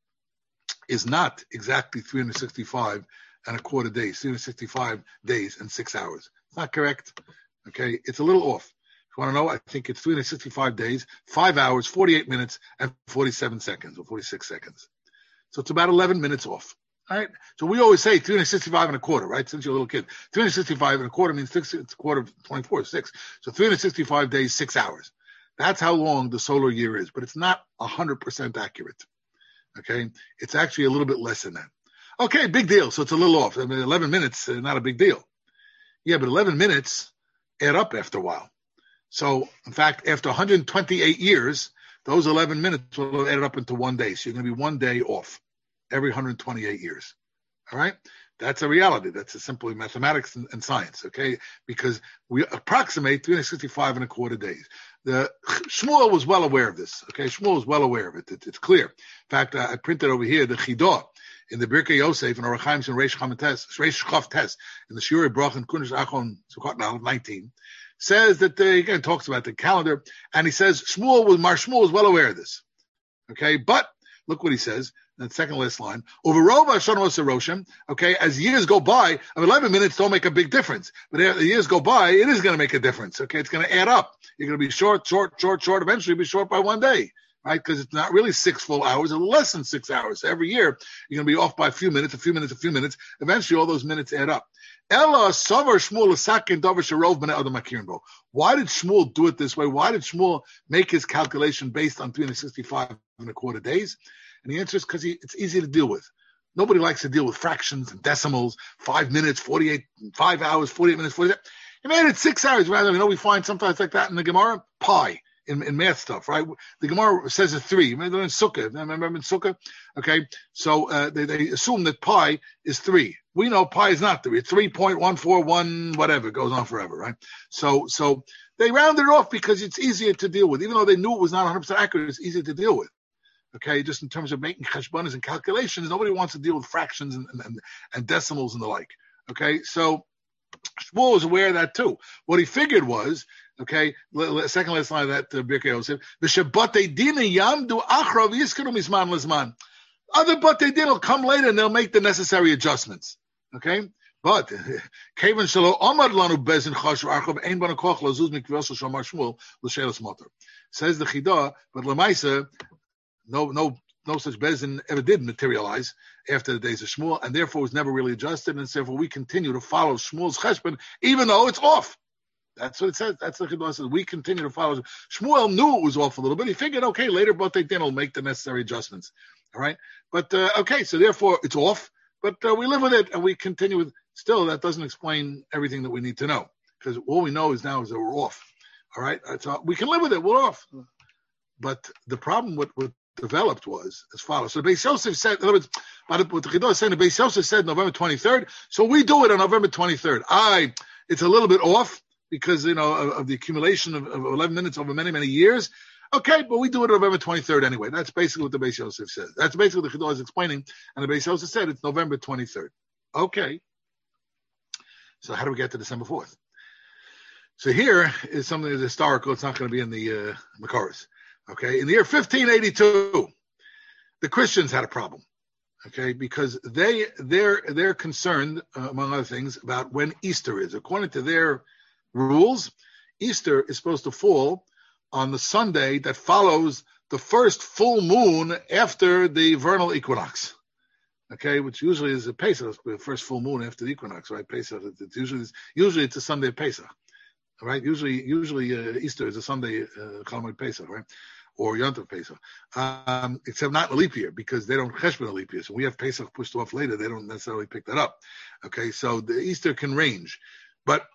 A: is not exactly three hundred sixty-five and a quarter days, three hundred sixty-five days and six hours. It's not correct, okay? It's a little off. If you want to know, I think it's three hundred sixty-five days, five hours, forty-eight minutes, and forty-seven seconds, or forty-six seconds. So it's about eleven minutes off. All right. So we always say three hundred sixty-five and a quarter, right? Since you're a little kid. three hundred sixty-five and a quarter means six, it's a quarter of twenty-four, six. So three hundred sixty-five days, six hours. That's how long the solar year is, but it's not one hundred percent accurate. Okay. It's actually a little bit less than that. Okay. Big deal. So it's a little off. I mean, eleven minutes, uh, not a big deal. Yeah, but eleven minutes add up after a while. So in fact, after one hundred twenty-eight years, those eleven minutes will have added up into one day. So you're going to be one day off every one hundred twenty-eight years. All right? That's a reality. That's a simply mathematics and, and science, okay? Because we approximate three hundred sixty-five and a quarter days. The Shmuel was well aware of this, okay? Shmuel was well aware of it. it it's clear. In fact, I, I printed over here the Chidah in the Birkei Yosef and Orach Chaim's and Reish Chav Tes in the Shiurei Brach and Kunish Achon Sukkot Nal nineteen says that, uh, again, talks about the calendar, and he says Shmuel was, Mar Shmuel was well aware of this, okay? But look what he says. The second last line. Okay, as years go by, I mean, eleven minutes don't make a big difference. But as years go by, it is going to make a difference. Okay, it's going to add up. You're going to be short, short, short, short. Eventually, you'll be short by one day, right? Because it's not really six full hours, it's less than six hours. So every year, you're going to be off by a few minutes, a few minutes, a few minutes. Eventually, all those minutes add up. Why did Shmuel do it this way? Why did Shmuel make his calculation based on three hundred sixty-five and a quarter days? And the answer is because it's easy to deal with. Nobody likes to deal with fractions and decimals, five minutes, forty-eight, five hours, forty-eight minutes, forty-eight. He made it six hours rather. You know, we find sometimes like that in the Gemara. Pi. in, in math stuff, right? The Gemara says it's three. Remember in Sukkah? Remember in Sukkah? Okay, so uh, they, they assume that pi is three. We know pi is not three. It's three point one four one whatever. It goes on forever, right? So so they rounded it off because it's easier to deal with. Even though they knew it was not one hundred percent accurate, it's easier to deal with. Okay, just in terms of making cheshbonos and calculations, nobody wants to deal with fractions and, and, and decimals and the like. Okay, so Shmuel was aware of that too. What he figured was, okay, second last line of that uh, Birkei Yosef, v'shabbatei dina yamdu achra v'yiskanu misman lizman. Other batei din will come later and they'll make the necessary adjustments. Okay, but kevan shelo amad lanu bezin chashu achra ein banu koch lazuz mikvos shamar Shmuel l'shelas motor. Says the Chidah, but lemaisa, no, no. No such bezin ever did materialize after the days of Shmuel, and therefore was never really adjusted, and therefore we continue to follow Shmuel's cheshbon, even though it's off. That's what it says. That's what it says. We continue to follow. Shmuel knew it was off a little bit. He figured, okay, later, but they then will make the necessary adjustments. All right? But, uh, okay, so therefore it's off, but uh, we live with it, and we continue with, still, that doesn't explain everything that we need to know, because all we know is now is that we're off. All right? So we can live with it. We're off. But the problem with, with developed was as follows. So the Beis Yosef said, in other words, what the Chidah is saying, the Beis Yosef said November twenty-third, so we do it on November twenty-third. I, it's a little bit off because, you know, of, of the accumulation of, of eleven minutes over many, many years. Okay, but we do it on November twenty-third anyway. That's basically what the Beis Yosef says. That's basically what the Chidah is explaining, and the Beis Yosef said it's November twenty-third. Okay. So how do we get to December fourth? So here is something that's historical. It's not going to be in the uh, Makoros. Okay, in the year fifteen eighty-two, the Christians had a problem. Okay, because they they're they're concerned, uh, among other things, about when Easter is. According to their rules, Easter is supposed to fall on the Sunday that follows the first full moon after the vernal equinox. Okay, which usually is a Pesach, the first full moon after the equinox, right? Pesach. It's usually usually it's a Sunday of Pesach. All right, usually usually uh, Easter is a Sunday uh, Chol Hamoed Pesach, right? Or Yom Tov Pesach, um, except not in a leap year because they don't cheshbon a leap year. So we have Pesach pushed off later. They don't necessarily pick that up. Okay, so the Easter can range, but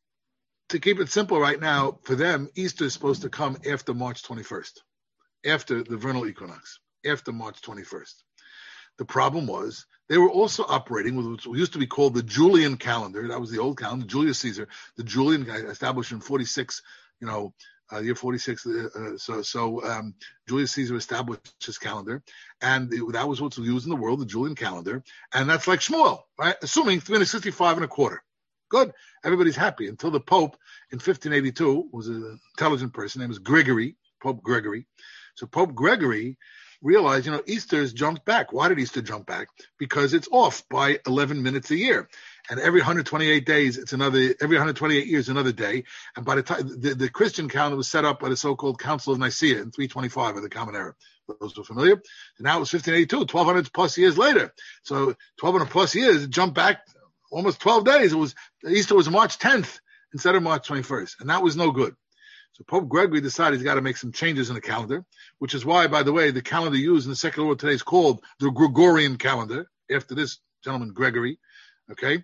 A: to keep it simple right now, for them, Easter is supposed to come after March twenty-first, after the vernal equinox, after March twenty-first. The problem was they were also operating with what used to be called the Julian calendar. That was the old calendar, Julius Caesar, the Julian guy established in forty-six, you know, Uh, year forty-six, uh, so so um, Julius Caesar established his calendar, and it, that was what's used in the world, the Julian calendar, and that's like Shmuel, right? Assuming three hundred sixty-five and a quarter. Good, everybody's happy until the Pope in fifteen eighty-two was an intelligent person, named was Gregory, Pope Gregory. So Pope Gregory realized, you know, Easter's jumped back. Why did Easter jump back? Because it's off by eleven minutes a year. And every one hundred twenty-eight days, it's another, every one hundred twenty-eight years, another day. And by the time, the, the Christian calendar was set up by the so-called Council of Nicaea in three twenty-five of the Common Era. Those who are familiar. And now it was fifteen eighty-two, twelve hundred plus years later. So twelve hundred plus years, it jumped back almost twelve days. It was, Easter was March tenth instead of March twenty-first. And that was no good. So Pope Gregory decided he's got to make some changes in the calendar, which is why, by the way, the calendar used in the secular world today is called the Gregorian calendar, after this gentleman, Gregory. Okay?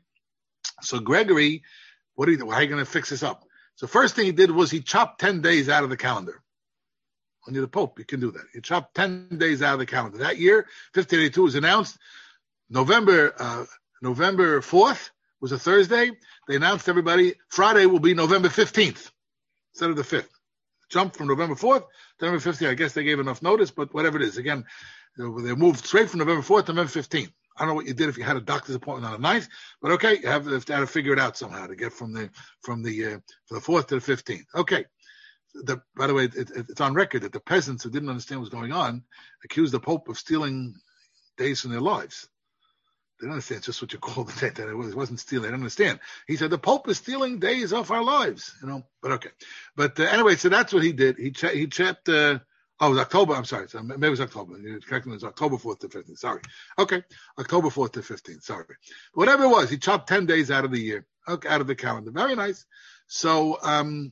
A: So Gregory, what are you, how are you going to fix this up? So first thing he did was he chopped ten days out of the calendar. When you're the Pope, you can do that. He chopped ten days out of the calendar. That year, fifteen eighty-two was announced. November uh, November fourth was a Thursday. They announced to everybody Friday will be November fifteenth instead of the fifth. Jumped from November fourth to November fifteenth. I guess they gave enough notice, but whatever it is. Again, they moved straight from November fourth to November fifteenth. I don't know what you did if you had a doctor's appointment on the ninth, but okay, you have to, have to figure it out somehow to get from the from the uh, from the fourth to the fifteenth. Okay. The, by the way, it, it, it's on record that the peasants who didn't understand what was going on accused the Pope of stealing days from their lives. They don't understand just what you call the day. That it, was, it wasn't stealing. They don't understand. He said the Pope is stealing days off our lives, you know. But okay. But uh, anyway, so that's what he did. He ch- he checked. Uh, oh, it was October. I'm sorry. So maybe it was October. You're correct me. It was October fourth to fifteenth. Sorry. Okay. October fourth to fifteenth. Sorry. Whatever it was, he chopped ten days out of the year, okay, out of the calendar. Very nice. So um,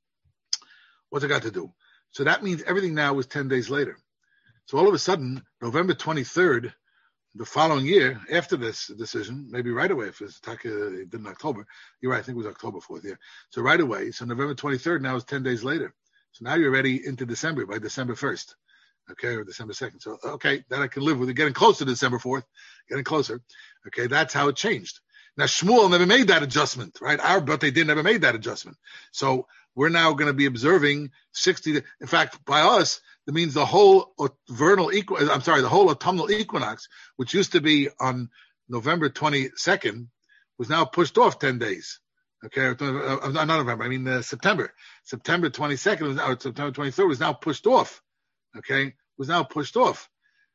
A: what's it got to do? So that means everything now is ten days later. So all of a sudden, November twenty-third, the following year, after this decision, maybe right away, if it's Taka it did in October, you're right, I think it was October fourth, yeah. So right away, so November twenty-third now is ten days later. So now you're already into December by December first, okay, or December second. So, okay, that I can live with it. Getting closer to December fourth, getting closer. Okay, that's how it changed. Now, Shmuel never made that adjustment, right? Our Bate Din never made that adjustment. So we're now going to be observing sixty. In fact, by us, that means the whole vernal equi- I'm sorry, the whole autumnal equinox, which used to be on November twenty-second, was now pushed off ten days. Okay, uh, not November, I mean uh, September. September twenty-second, was now, or September twenty-third was now pushed off. Okay, was now pushed off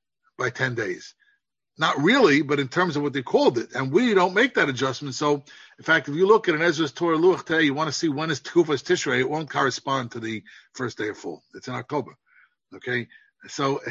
A: by ten days. Not really, but in terms of what they called it. And we don't make that adjustment. So, in fact, if you look at an Ezra's Torah Luach today, you want to see when is Tekufas Tishrei, it won't correspond to the first day of fall. It's in October. Okay, so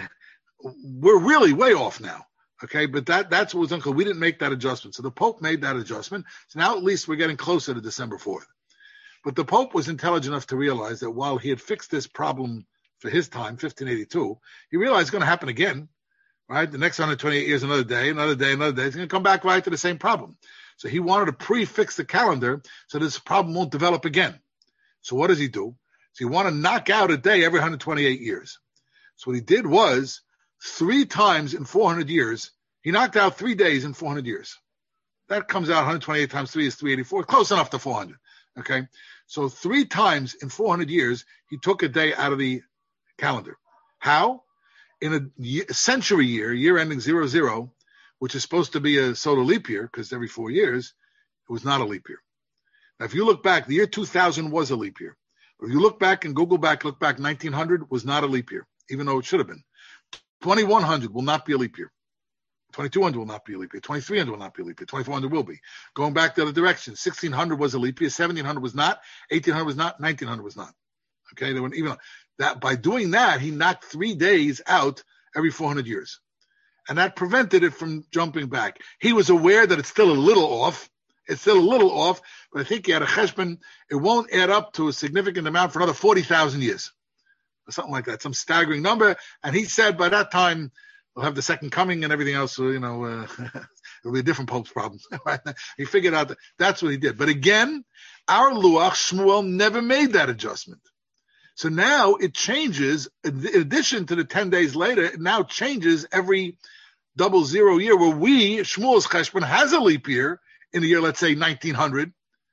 A: we're really way off now. Okay, but that that's what was uncle. We didn't make that adjustment. So the Pope made that adjustment. So now at least we're getting closer to December fourth. But the Pope was intelligent enough to realize that while he had fixed this problem for his time, fifteen eighty-two, he realized it's going to happen again. Right? The next one hundred twenty-eight years, another day, another day, another day. It's going to come back right to the same problem. So he wanted to pre-fix the calendar so this problem won't develop again. So what does he do? So he wanted to knock out a day every one hundred twenty-eight years. So what he did was, three times in four hundred years, he knocked out three days in four hundred years. That comes out one hundred twenty-eight times three is three eighty-four, close enough to four hundred. Okay? So three times in four hundred years, he took a day out of the calendar. How? In a century year, year ending zero zero, which is supposed to be a solar leap year, because every four years, it was not a leap year. Now, if you look back, the year two thousand was a leap year. But if you look back and Google back, look back, nineteen hundred was not a leap year, even though it should have been. twenty-one hundred will not be a leap year. twenty-two hundred will not be a leap year. twenty-three hundred will not be a leap year. twenty-four hundred will be. Going back the other direction, sixteen hundred was a leap year, seventeen hundred was not, eighteen hundred was not, nineteen hundred was not. Okay, they were even that by doing that, he knocked three days out every four hundred years. And that prevented it from jumping back. He was aware that it's still a little off. It's still a little off, but I think he had a cheshbon. It won't add up to a significant amount for another forty thousand years. Or something like that, some staggering number. And he said by that time, we'll have the second coming and everything else, so, you know, uh, it'll be a different Pope's problem. He figured out that that's what he did. But again, our Luach, Shmuel, never made that adjustment. So now it changes, in addition to the ten days later, it now changes every double zero year where we, Shmuel's cheshbon, has a leap year in the year, let's say, nineteen hundred,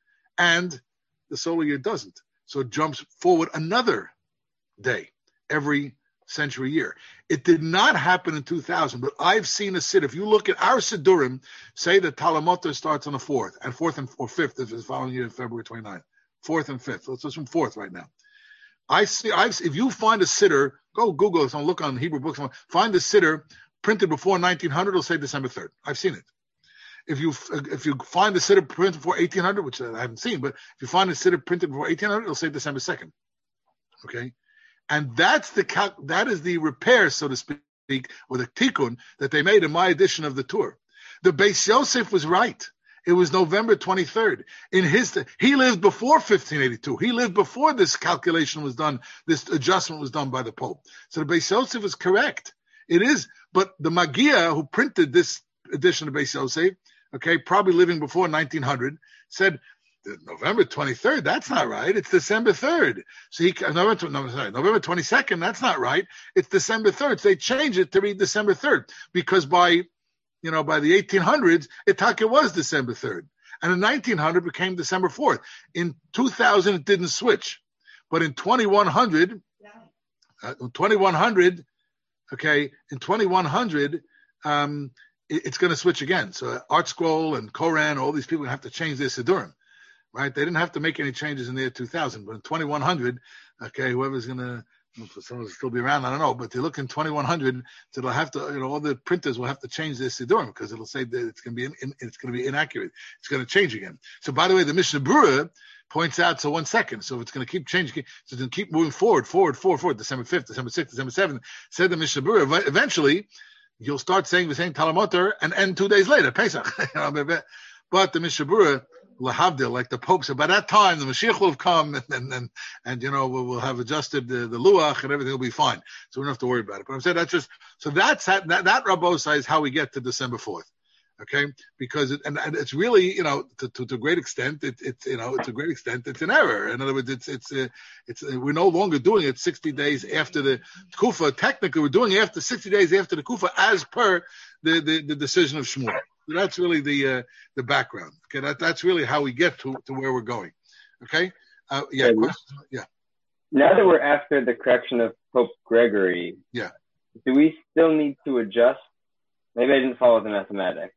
A: and the solar year doesn't. So it jumps forward another day every century year. It did not happen in two thousand, but I've seen a siddur. If you look at our siddurim, say that Talamoter starts on the fourth, and fourth and or fifth if it's following year, February twenty-ninth. Fourth and fifth. Let's assume fourth right now. I see. I've, if you find a siddur, go Google it. So look on Hebrew books. Find a siddur printed before nineteen hundred. It'll say December third. I've seen it. If you if you find a siddur printed before eighteen hundred, which I haven't seen, but if you find a siddur printed before eighteen hundred, it'll say December second. Okay, and that's the cal- that is the repair, so to speak, or the tikkun that they made in my edition of the tour. The Beis Yosef was right. It was November twenty-third. In his, he lived before fifteen eighty-two. He lived before this calculation was done, this adjustment was done by the Pope. So the Beis Yosef is correct. It is, but the Magia who printed this edition of Beis Yosef, okay, probably living before nineteen hundred, said November twenty-third. That's not right. It's December third. So he November, no, sorry, November twenty-second. That's not right. It's December third. So they changed it to read December third because by You know, by the eighteen hundreds, Itaka was December third. And in nineteen hundred became December fourth. In two thousand, it didn't switch. But in twenty-one hundred, uh, twenty-one hundred, okay, in twenty-one hundred, um, it, it's going to switch again. So Art Scroll and Koran, all these people have to change their Siddurim, right? They didn't have to make any changes in the year two thousand. But in twenty-one hundred, okay, whoever's going to, some will still be around, I don't know, but they look in twenty-one hundred, so they'll have to, you know, all the printers will have to change their Siddurim because it'll say that it's going to be in, in, it's going to be inaccurate. It's going to change again. So by the way, the Mishnah Berurah points out, so one second, so it's going to keep changing, so it's going to keep moving forward, forward, forward, forward, December fifth, December sixth, December seventh, said the Mishnah Berurah, eventually you'll start saying the same Talamoter and end two days later, Pesach. But the Mishnah Berurah, Lahavdil, like the Pope said, by that time the Mashiach will have come, and and and, and you know we'll, we'll have adjusted the, the luach, and everything will be fine. So we don't have to worry about it. But I'm saying that's just so that's that that, that Rabbosai is how we get to December fourth. Okay, because it, and, and it's really, you know, to, to, to a great extent, it, it's you know, it's a great extent, it's an error. In other words, it's it's uh, it's uh, we're no longer doing it sixty days after the Kufa. Technically, we're doing it after sixty days after the Kufa, as per the, the, the decision of Shmuel. So that's really the uh, the background. Okay, that that's really how we get to, to where we're going. Okay, uh, yeah,
B: Okay.
A: questions? Yeah.
B: Now that we're after the correction of Pope Gregory,
A: Yeah.
B: do we still need to adjust? Maybe I didn't follow the mathematics.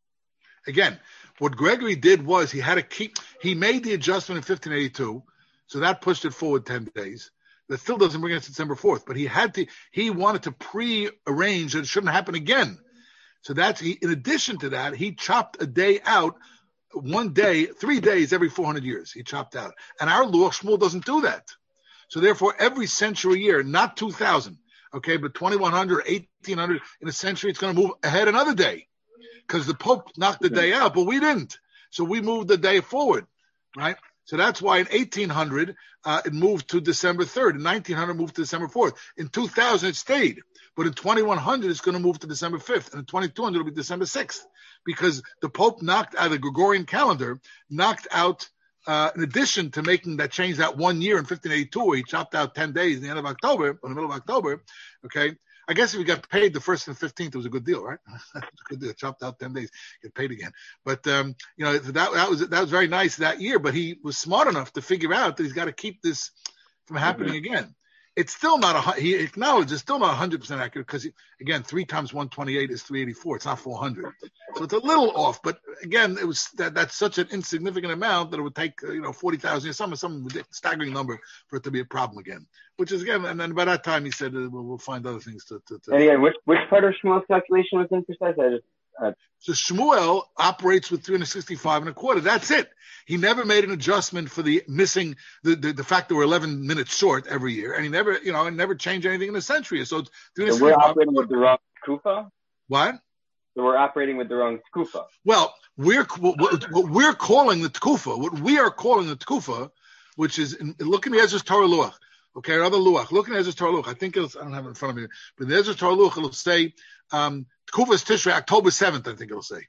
A: Again, what Gregory did was he had to keep, he made the adjustment in fifteen eighty-two, so that pushed it forward ten days. That still doesn't bring us to December fourth, but he had to, he wanted to pre-arrange that it shouldn't happen again. So that's, he, in addition to that, he chopped a day out, one day, three days every four hundred years, he chopped out. And our Luach Shmuel doesn't do that. So therefore, every century year, not two thousand, okay, but twenty-one hundred, eighteen hundred, in a century, it's going to move ahead another day. Because the Pope knocked the day out, but we didn't. So we moved the day forward, right? So that's why in eighteen hundred, uh, it moved to December third. In nineteen hundred, it moved to December fourth. In two thousand, it stayed. But in twenty-one hundred, it's going to move to December fifth. And in twenty-two hundred, it'll be December sixth. Because the Pope knocked out the Gregorian calendar, knocked out, uh, in addition to making that change that one year in fifteen eighty-two, where he chopped out ten days in the end of October, or in the middle of October, okay? I guess if we got paid the first and fifteenth, it was a good deal, right? It was a good deal. Chopped out ten days, get paid again. But um, you know that that was that was very nice that year. But he was smart enough to figure out that he's got to keep this from happening mm-hmm. again. It's still not a. He acknowledged it's still not one hundred percent accurate because again, three times one twenty-eight is three eighty-four. It's not four hundred, so it's a little off. But again, it was that, that's such an insignificant amount that it would take you know forty thousand, some some staggering number for it to be a problem again. Which is again, and then by that time he said uh, we'll, we'll find other things to. to, to
B: and again, which which part of Shmuel's calculation was imprecise? I just. Uh,
A: so Shmuel operates with three hundred sixty-five and a quarter. That's it. He never made an adjustment for the missing the, the, the fact that we're eleven minutes short every year, and he never you know and never changed anything in the century. So,
B: so we're operating with the wrong Kufa.
A: What?
B: So we're operating with the wrong Tkufa.
A: Well, we're what, what we're calling the Tkufa, what we are calling the Tkufa, which is in, look in the Ezra's Torah Luach. Okay, another Luach. Look in Ezra's Torah Luach. I think it's, I don't have it in front of me, but in Ezra's Torah Luach it'll say um, Tkufa's Tishrei, October seventh. I think it'll say.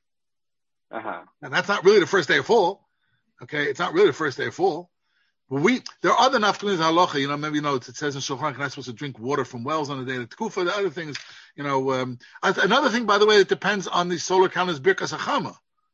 B: Uh huh.
A: And that's not really the first day of fall. Okay, it's not really the first day of fall. But we there are other nafkamis in halacha. You know, maybe you know it says in Shulchan Aruch, you're not supposed to drink water from wells on the day of Tkufa. The other things, you know, um, another thing, by the way, it depends on the solar calendar's Birkas Hachama.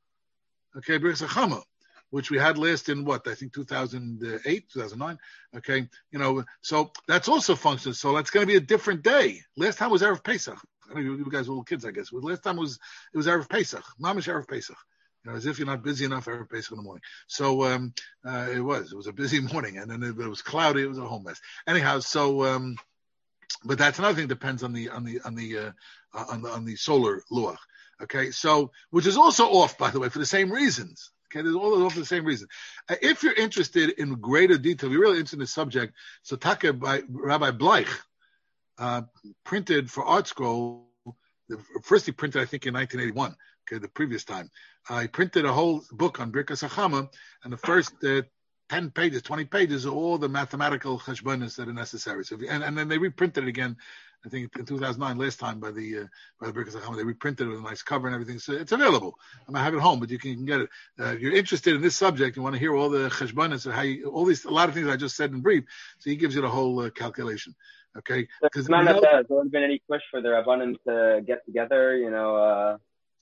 A: Okay, Birkas Hachama, which we had last in what, I think two thousand eight, two thousand nine. Okay, you know, so that's also functions. So that's going to be a different day. Last time was Erev Pesach. I know you, you guys were little kids, I guess. Last time was, it was Erev Pesach. Mamish Erev Pesach. You know, as if you're not busy enough Erev Pesach in the morning. So um, uh, it was. It was a busy morning. And then it, it was cloudy. It was a whole mess. Anyhow, so, um, but that's another thing that depends on the, on the, on the, uh, on the, on the solar luach. Okay, so, which is also off, by the way, for the same reasons. Okay, there's all off for the same reason. Uh, if you're interested in greater detail, if you're really interested in the subject, so Taka by Rabbi Bleich uh, printed for Art Scroll, the, first he printed, I think, in nineteen eighty-one, okay, the previous time. Uh, he printed a whole book on Birkas Hachama, and the first uh, ten pages, twenty pages are all the mathematical cheshbonos that are necessary. So, if you, and, and then they reprinted it again, I think in two thousand nine, last time by the uh, by the Birkas Hachama, they reprinted it with a nice cover and everything. So it's available. I might have it home, but you can, you can get it. Uh, if you're interested in this subject, you want to hear all the cheshbonos, how you, all these, a lot of things I just said in brief. So he gives you the whole uh, calculation. Okay.
B: Because not that has there been any push for the Rabbanim to get together, you know. Uh...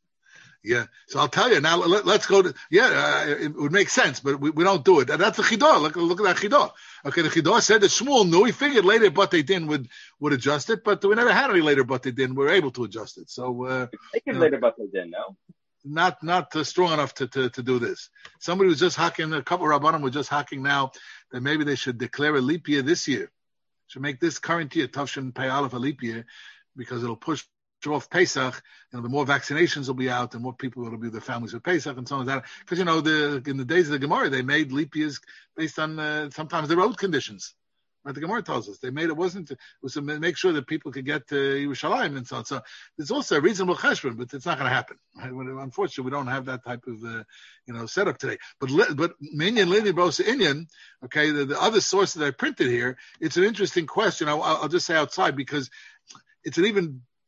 A: Yeah, so I'll tell you now. Let, let's go to yeah. Uh, it would make sense, but we, we don't do it. That's the chidah. Look, look at that chidah. Okay, the chidah said that Shmuel knew. He figured later Batei Din would would adjust it, but we never had any later Batei Din. We were able to adjust it. So uh,
B: they can later Batei Din, no.
A: Not not uh, strong enough to, to to do this. Somebody was just hacking. A couple of Rabbanim were just hacking now that maybe they should declare a leap year this year. Should make this current year Tavshin Pei Aleph a leap year because it'll push off Pesach. You know, the more vaccinations will be out, the more people will be with their families with Pesach and so on and that. Because you know, the in the days of the Gemara, they made leap years based on uh, sometimes the road conditions. Right? The Gemara tells us they made it wasn't it was to make sure that people could get to Yerushalayim and so on. So there's also a reasonable cheshbon, but it's not going to happen. Right? Unfortunately, we don't have that type of uh, you know setup today. But but Minyan Lini Brosa Inyan, okay, the, the other source that I printed here, it's an interesting question. I'll, I'll just say outside because it's an even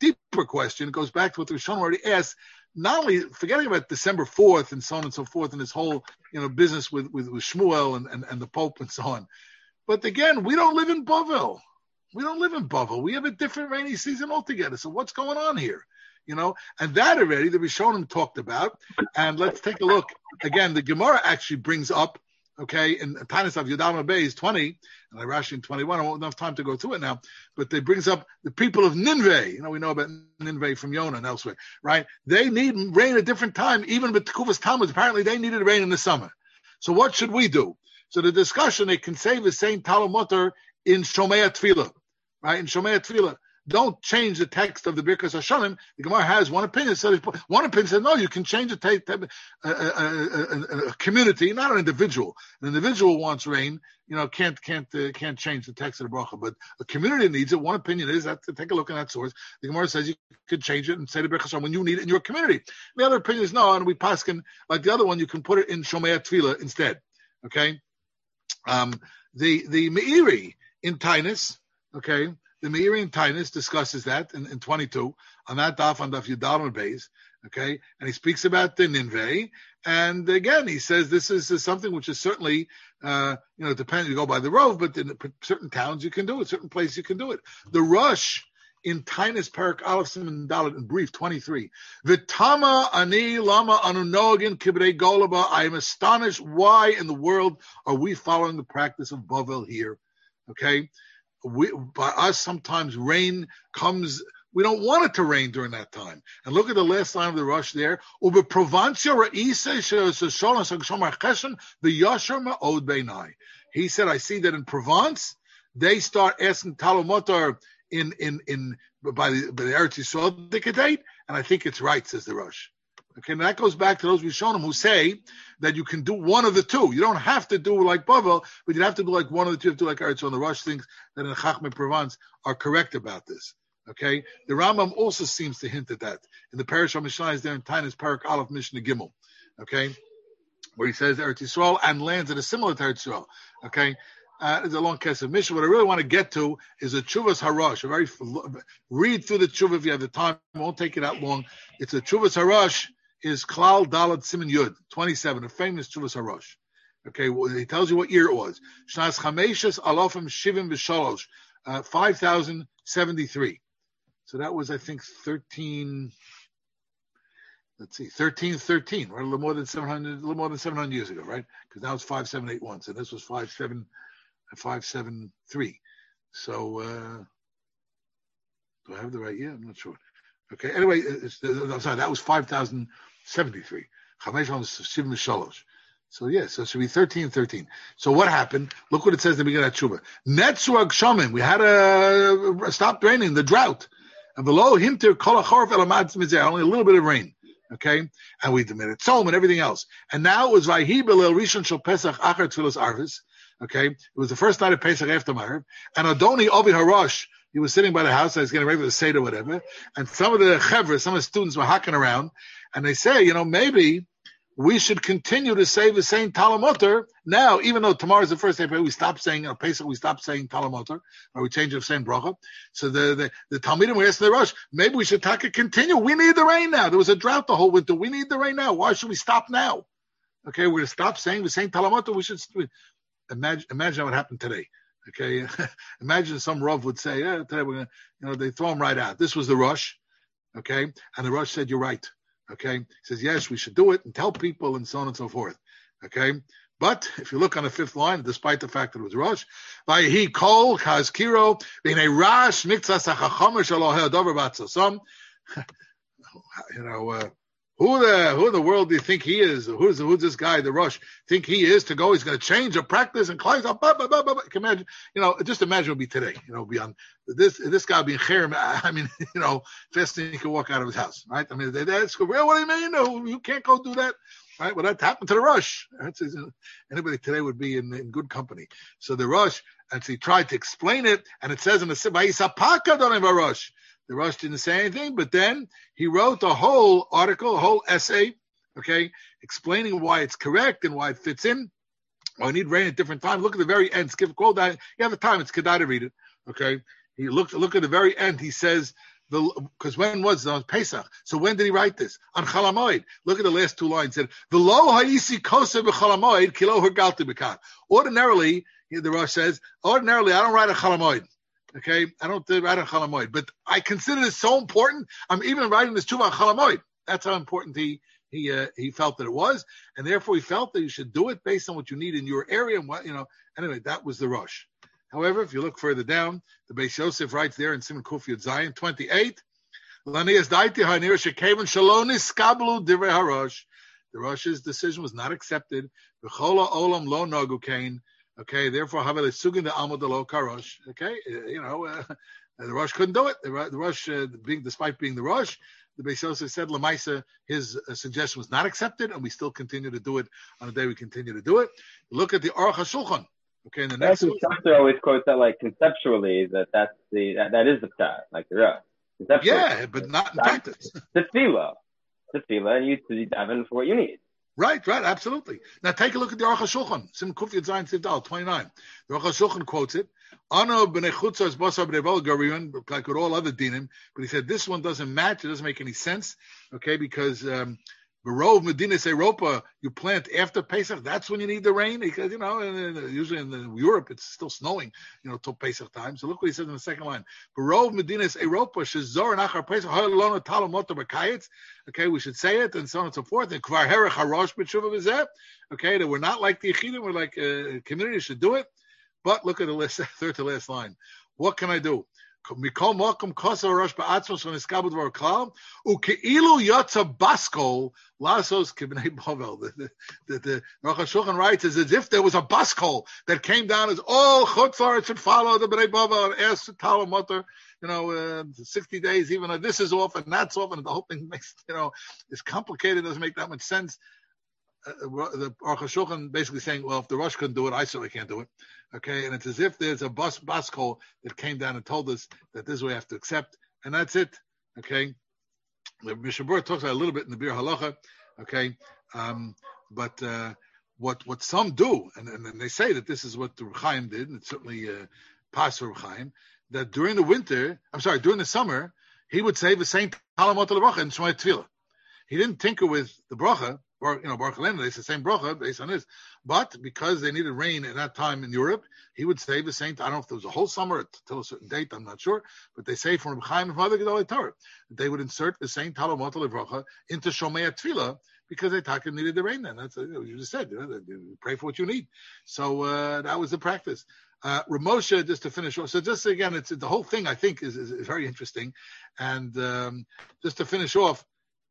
A: deeper question. It goes back to what the Rishonim already asked. Not only forgetting about December fourth and so on and so forth, and this whole you know business with with, with Shmuel and, and, and the Pope and so on. But again, we don't live in Bavel. We don't live in Bavel. We have a different rainy season altogether. So what's going on here? You know, and that already the Rishonim talked about. And let's take a look again. The Gemara actually brings up. Okay, in Tanis of Yudam Bay twenty, and I Rashi in twenty-one. I won't have time to go through it now, but it brings up the people of Nineveh. You know, we know about Nineveh from Yonah and elsewhere, right? They need rain at a different time, even with Tekuvas Tammuz. Apparently, they needed rain in the summer. So what should we do? So the discussion, they can save is saying Talmud Mutter in Shomei Tefillah, right? In Shomei Tefillah. Don't change the text of the Birkas Hashanim. The Gemara has one opinion. So one opinion says, no, you can change the text. A, a, a, a community, not an individual. An individual wants rain, you know, can't can't uh, can't change the text of the bracha. But a community needs it. One opinion is that to take a look at that source. The Gemara says you could change it and say the Birkas Hashanim when you need it in your community. The other opinion is no, and we paskin like the other one. You can put it in Shomei Tefillah instead. Okay, um, the the Meiri in Tainus, okay. The Meiri in Tainus discusses that in, in twenty-two on that daf on daf Yudalman Beis, okay, and he speaks about the Ninveh, and again he says this is uh, something which is certainly, uh, you know, depends. You go by the Rov, but in certain towns you can do it, certain places you can do it. The Rush in Tainus Parak Aleph Siman Dalet in brief twenty-three. Vitama ani lama anu nogin kibrei golaba. I am astonished. Why in the world are we following the practice of Bavel here? Okay. We, by us, sometimes rain comes. We don't want it to rain during that time. And look at the last line of the Rush there. He said, "I see that in Provence, they start asking Talamotar in in in by the by the Eretz Yisrael Dictate, and I think it's right," says the Rush. Okay, and that goes back to those Rishonim who say that you can do one of the two. You don't have to do like Bavel, but you have to do like one of the two. You have to do like Eretz. And the Rush thinks that in Chachmei Provence are correct about this. Okay, the Rambam also seems to hint at that in the Parish of Mishnah is there in Tainus Parak Aleph Mishnah Gimel. Okay, where he says Eretz Yisrael and lands that is similar to Eretz Yisrael. Okay. Uh, it's a long case of Mishnah. What I really want to get to is a Chuvas Harash. A very read through the Chuva if you have the time. It won't take it that long. It's a Chuvas Harash. Is Klal Dalet Siman Yud twenty-seven, a famous Chuvas Harosh. Okay, well, he tells you what year it was. Shnas Chameshes Alofim Shivim V'Shalosh, uh, five thousand seventy-three. So that was, I think, thirteen. Let's see, thirteen thirteen, right? A little more than seven hundred, a little more than seven hundred years ago, right? Because now it's five seven eight one, so this was five seven, five seven three. So, uh, do I have the right year? I'm not sure. Okay, anyway, it's, I'm sorry, that was five thousand seventy-three. So, yes, yeah, so it should be thirteen thirteen. So, what happened? Look what it says at the beginning of that Tshuva. Netzuag Shomim, we had a, a stopped raining, the drought. And below Hinter, Kolachorf Elamad Mizeh, only a little bit of rain. Okay, and we did it, Tzom and everything else. And now it was Vayhi Belel Rishon Shel Pesach Achar Tfilos Arvis. Okay, it was the first night of Pesach after Ma'ariv. And Adoni Ovi Harosh, he was sitting by the house, I was getting ready for the Seder or whatever, and some of the chevra, some of the students were hacking around, and they say, you know, maybe we should continue to say the same Talamotar now, even though tomorrow is the first day, we stop saying, you know, Pesach, we stop saying Talamotar, or we change the same bracha. So the, the, the Talmidim were asking the Rosh, maybe we should take it continue. We need the rain now. There was a drought the whole winter. We need the rain now. Why should we stop now? Okay, we're going to stop saying the same Talamotar. We should imagine, imagine what happened today. Okay, imagine some Rav would say, yeah, today we're going to, you know, they throw him right out. This was the Rosh, okay? And the Rosh said, you're right, okay? He says, yes, we should do it and tell people and so on and so forth, okay? But if you look on the fifth line, despite the fact that it was Rosh, Vayehi kol kazkiro b'nei rash miktzas ha'chachomer shelo ha'dover b'atzosom, you know, uh, Who the who in the world do you think he is? Who's who's this guy, the Rosh, think he is to go? He's going to change a practice and climb up. Blah, blah, blah, blah. Can imagine, you know, just imagine it would be today. You know, beyond this this guy being cherem. I mean, you know, first thing he can walk out of his house, right? I mean, that's real. What do you mean? No, you can't go do that, right? Well, that happened to the Rosh. Anybody today would be in, in good company. So the Rosh, and so he tried to explain it, and it says in the Vayisapaka donim Rosh. The Rosh didn't say anything, but then he wrote a whole article, a whole essay, okay, explaining why it's correct and why it fits in. Well, I need rain at different times. Look at the very end. Skip quote that. You have the time. It's kedai to read it. Okay. He looked. Look at the very end. He says because when was it? Pesach? So when did he write this? On Chol Hamoed. Look at the last two lines. It said, "V'lo ha'isi kosev b'Chol Hamoed kilo hergalti b'kan." Ordinarily, the Rosh says, ordinarily I don't write a Chol Hamoed. Okay, I don't write a Chol Hamoed, but I consider this so important. I'm even writing this tshuva on Chol Hamoed. That's how important he he uh, he felt that it was, and therefore he felt that you should do it based on what you need in your area and what you know. Anyway, that was the Rosh. However, if you look further down, the Beis Yosef writes there in Simon Kuf Yud Zayin twenty-eight, Lanias daiti hanir shekaven shalonis skablu divrei harosh. The Rosh's decision was not accepted. V'chola olam lo nagu kain. Okay, therefore havel sugin the amud lo karosh. Okay, you know uh, the Rosh couldn't do it. The, the Rosh, uh, being despite being the Rosh, the Beis Yosef said Lamaisa, his uh, suggestion was not accepted, and we still continue to do it on the day we continue to do it. Look at the Aruch HaShulchan. Okay, in the next one.
B: Doctor always quotes that like conceptually that that's the that, that is the pshat, like the Rosh.
A: Yeah, but not in practice.
B: The tefillah, the tefillah, and you you daven for what you need.
A: Right, right, absolutely. Now take a look at the Aruch HaShulchan, Sim Kuf Yud Zayin Sivdal twenty-nine. The Aruch HaShulchan quotes it. Ano b'nei chutzos basar b'nei vol gariyun, like with all other dinim, but he said this one doesn't match. It doesn't make any sense. Okay, because um, Barov Medinas Europa, you plant after Pesach. That's when you need the rain, because you know usually in the, Europe it's still snowing, you know, till Pesach time. So look what he says in the second line: Barov Medinas Europa shezor nachar Pesach ha'elonu talam motor b'kayetz. Okay, we should say it and so on and so forth. And kvar herech harosh b'tshuva v'zeh. Okay, that we're not like the Yechidim, we're like a community should do it. But look at the last, third to last line. What can I do? Mikol Malkum Kosa Rosh Ba'atzmos when Iskabud Var Klal Ukeilu Yotza Baskol Lasos Kibnei Bovel. The the the Aruch HaShulchan writes as if there was a baskol that came down as all Chutzlar should follow the Bnei Bovel and ask the Talmud Mutter, you know, uh, sixty days, even though this is off and that's off, and the whole thing makes, you know, is complicated, doesn't make that much sense. Uh, the Aruch HaShulchan basically saying, well, if the Rosh couldn't do it, I certainly can't do it. Okay, and it's as if there's a bus baskol that came down and told us that this is what we have to accept, and that's it. Okay, the Mishabur talks about a little bit in the Bir Halacha. Okay, um, but uh, what what some do, and, and, and they say that this is what the Reb Chaim did, and it's certainly uh, pas Reb Chaim, that during the winter, I'm sorry, during the summer, he would say the same Talamot Bracha and Shmoyat Tefillah. He didn't tinker with the bracha. Or, you know, Baruch Alenu, it's the same bracha based on this. But because they needed rain at that time in Europe, he would say the same. I don't know if there was a whole summer until a certain date, I'm not sure. But they say from Reb Chaim and from other Gedolei Torah, they would insert the same Talmud Motel bracha into Shomei Tefillah because they thought they needed the rain then. That's what you just said. You know, you pray for what you need. So uh, that was the practice. Uh, Ramosha, just to finish off. So just again, it's the whole thing I think is, is, is very interesting. And um, just to finish off,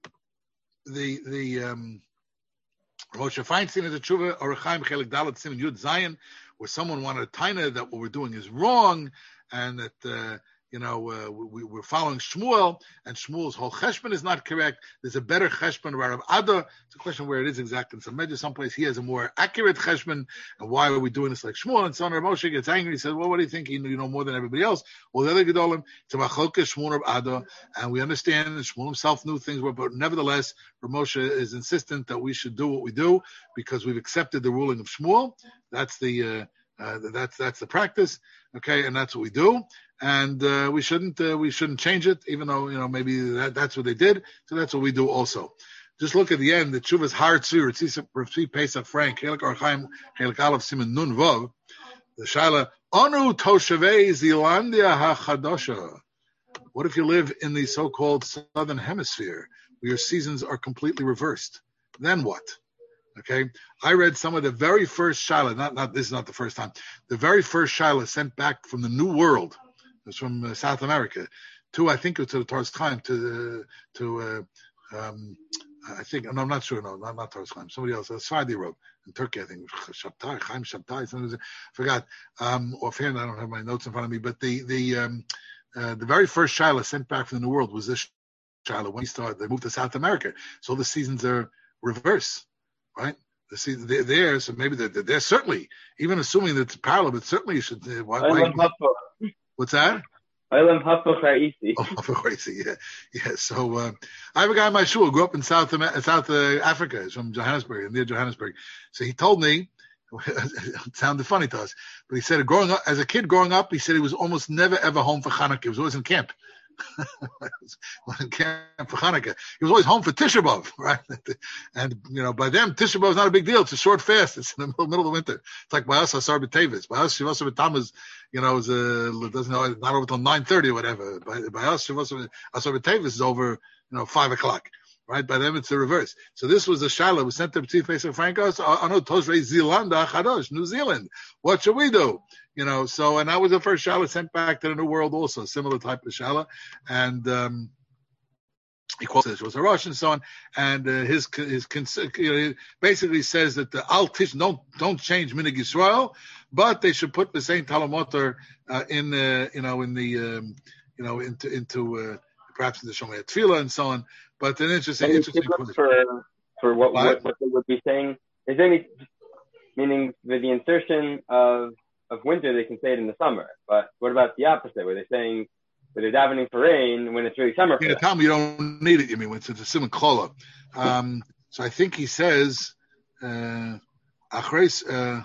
A: the, the, um, Moshe Feinstein is a tshuva, Orach Chaim Chelik Dalet Siman Yud Zayin, where someone wanted a taina that what we're doing is wrong, and that uh, you know uh, we, we're following Shmuel, and Shmuel's whole cheshbon is not correct. There's a better cheshbon, Rav Ada. It's a question where it is exact in some measure. Someplace he has a more accurate cheshbon, and why are we doing this like Shmuel? And so on. Rav Moshe gets angry. He says, "Well, what do you think? You know, you know more than everybody else." Well, the other gedolim, it's a machlokes Shmuel Rav Ada, and we understand that Shmuel himself knew things were, but nevertheless, Rav Moshe is insistent that we should do what we do because we've accepted the ruling of Shmuel. That's the uh, uh, that's that's the practice, okay, and that's what we do. And uh, we shouldn't uh, we shouldn't change it, even though you know maybe that, that's what they did. So that's what we do also. Just look at the end. The Tshuvas Har Tzur, Ritzi Pesach Frank, Chelik Orach Chaim, Chelik Aleph Siman Nun Vav. The Shaila Anu Toshavei Zealandia HaChadosha. What if you live in the so-called southern hemisphere, where your seasons are completely reversed? Then what? Okay, I read some of the very first Shaila. Not not this is not the first time. The very first Shaila sent back from the New World. It's from uh, South America to, I think, to the Torres Chaim, to, uh, to uh, um, I think, no, I'm not sure, no, not, not Torres Chaim, somebody else, uh, Sfadi wrote, in Turkey, I think, Shabtai, Chaim Shabtai, something, I forgot, um, offhand, I don't have my notes in front of me, but the, the, um, uh, the very first Shaila sent back from the New World was this Shaila. When he started, they moved to South America, so the seasons are reverse, right? The season, they're there, so maybe they're, they're certainly, even assuming that it's parallel, but certainly you should, uh, why, why what's that?
B: Olam Hapoch Ha'isi.
A: Oh, Hapoch Ha'isi, yeah. Yeah, so uh, I have a guy in my shul who grew up in South South uh, Africa. He's from Johannesburg, near Johannesburg. So he told me, it sounded funny to us, but he said growing up, as a kid growing up, he said he was almost never ever home for Hanukkah. He was always in camp. in camp for Hanukkah. He was always home for Tisha B'Av, right? And, you know, by them, Tisha B'Av is not a big deal. It's a short fast. It's in the middle, middle of the winter. It's like Bayas Asar B'Tevis. Bayas Shivasa B'Tamuz, you know, is uh, doesn't know, not over till nine thirty or whatever. Bayas Shivasa Asar B'Tevis is over, you know, five o'clock. Right? By them, it's the reverse. So this was a Shiloh. We sent them to Pesach Frankos. Oh, no, Tosrei Zealanda Chadosh, New Zealand. What should we do? You know, so, and that was the first Shiloh sent back to the New World also, similar type of Shiloh. And, um, he quotes it was a Rush and so on. And, uh, his, his, you know, basically says that the Al Tish don't, don't change Minig Yisrael, but they should put the same Talamotar, uh, in, uh, you know, in the, um, you know, into, into, uh, perhaps in the Shomei Tefillah and so on. But an interesting,
B: any
A: interesting
B: for for what, what what they would be saying. Is there any meaning with the insertion of of winter? They can say it in the summer. But what about the opposite? Where they're saying where they're davening for rain when it's really summer?
A: Yeah, tell me you don't need it. You mean when it's a simon kola? Um, so I think he says, uh, uh,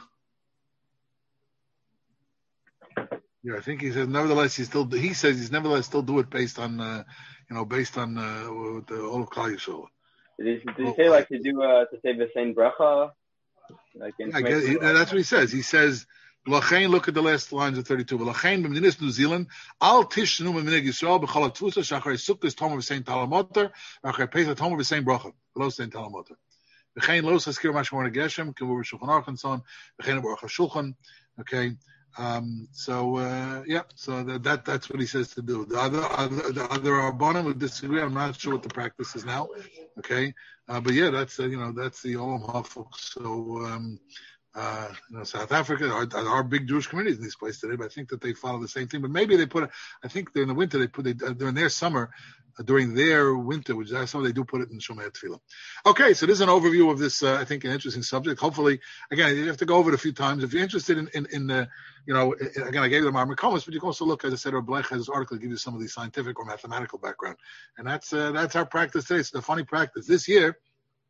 A: yeah, I think he says nevertheless he still he says he's nevertheless still do it based on. Uh, You know, based on uh, the all of Klal Yisrael.
B: Did he, did he say like to do uh, to say the same bracha? Like in
A: I guess, he, that's what he says. He says, "L'chein." Look at the last lines of thirty-two. "L'chein b'medinas New Zealand al tishnu b'minig Yisrael b'chol hatfusa shacharei sukkos tomer v'sein talamoter v'acharei pesach tomer v'sein bracha v'lo sein talamoter. L'chein lo saskir mashmor negeshem k'vu b'shulchan aruch and so on. L'chein b'aruch hashulchan." Okay. Um, so, uh, yeah, so that, that, that's what he says to do. The other, other, the other Rabbanim would disagree. I'm not sure what the practice is now. Okay. Uh, but yeah, that's, uh, you know, that's the Olam HaFuk. So, um, uh, you know, South Africa, are, are big Jewish communities in these places today, but I think that they follow the same thing. But maybe they put, a, I think during the winter, they put, they, uh, during their summer, uh, during their winter, which is something they do put it in Shomei Tefillah. Okay, so this is an overview of this, uh, I think, an interesting subject. Hopefully, again, you have to go over it a few times. If you're interested in, in, in the, you know, again, I gave them our comments, but you can also look, as I said, or Blech has this article to give you some of the scientific or mathematical background. And that's, uh, that's our practice today. It's a funny practice. This year,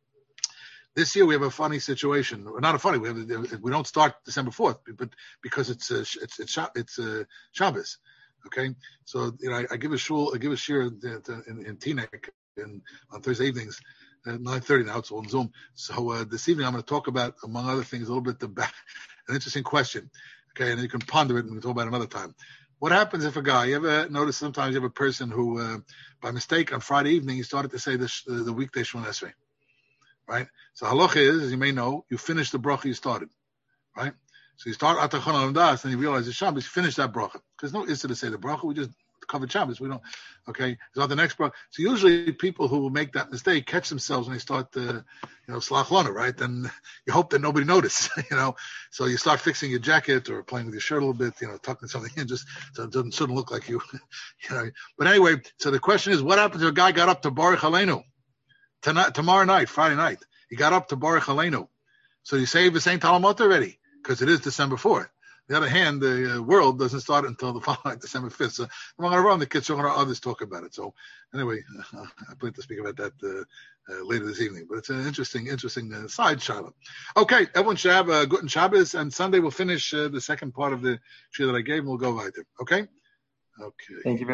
A: This year we have a funny situation. Not a funny. We have we don't start December fourth, but because it's uh, it's it's it's uh, Shabbos. Okay, so you know I, I give a shul, I give a shir in, in Teaneck in on Thursday evenings at nine thirty. Now it's on Zoom. So uh, this evening I'm going to talk about, among other things, a little bit the back, an interesting question. Okay, and you can ponder it and we'll talk about it another time. What happens if a guy, you ever notice sometimes you have a person who, uh, by mistake on Friday evening, he started to say this, uh, the weekday Shemona Esrei. Right? So halacha is, as you may know, you finish the bracha you started. Right? So you start Atachon Alam Das, and you realize it's Shabbos, you finish that bracha. Because no issue to say the bracha, we just covered Shabbos. We don't, okay? So the next bracha. So usually people who make that mistake catch themselves when they start the, you know, Slach Lana, right? And you hope that nobody notices, you know? So you start fixing your jacket or playing with your shirt a little bit, you know, tucking something in just so it doesn't, shouldn't look like you, you know? But anyway, so the question is, what happens if a guy got up to Baruch Aleinu? Tonight, tomorrow night, Friday night, he got up to Baruch Aleinu. So you say the same Talamot already, because it is December fourth. On the other hand, the uh, world doesn't start until the following night, December fifth. So I'm going to run the kids, so others talk about it. So anyway, uh, I plan to speak about that uh, uh, later this evening. But it's an interesting, interesting uh, side Shabbat. Okay, everyone should have a good Shabbos, and Sunday we'll finish uh, the second part of the shir that I gave, and we'll go right there. Okay? Okay.
C: Thank you very much.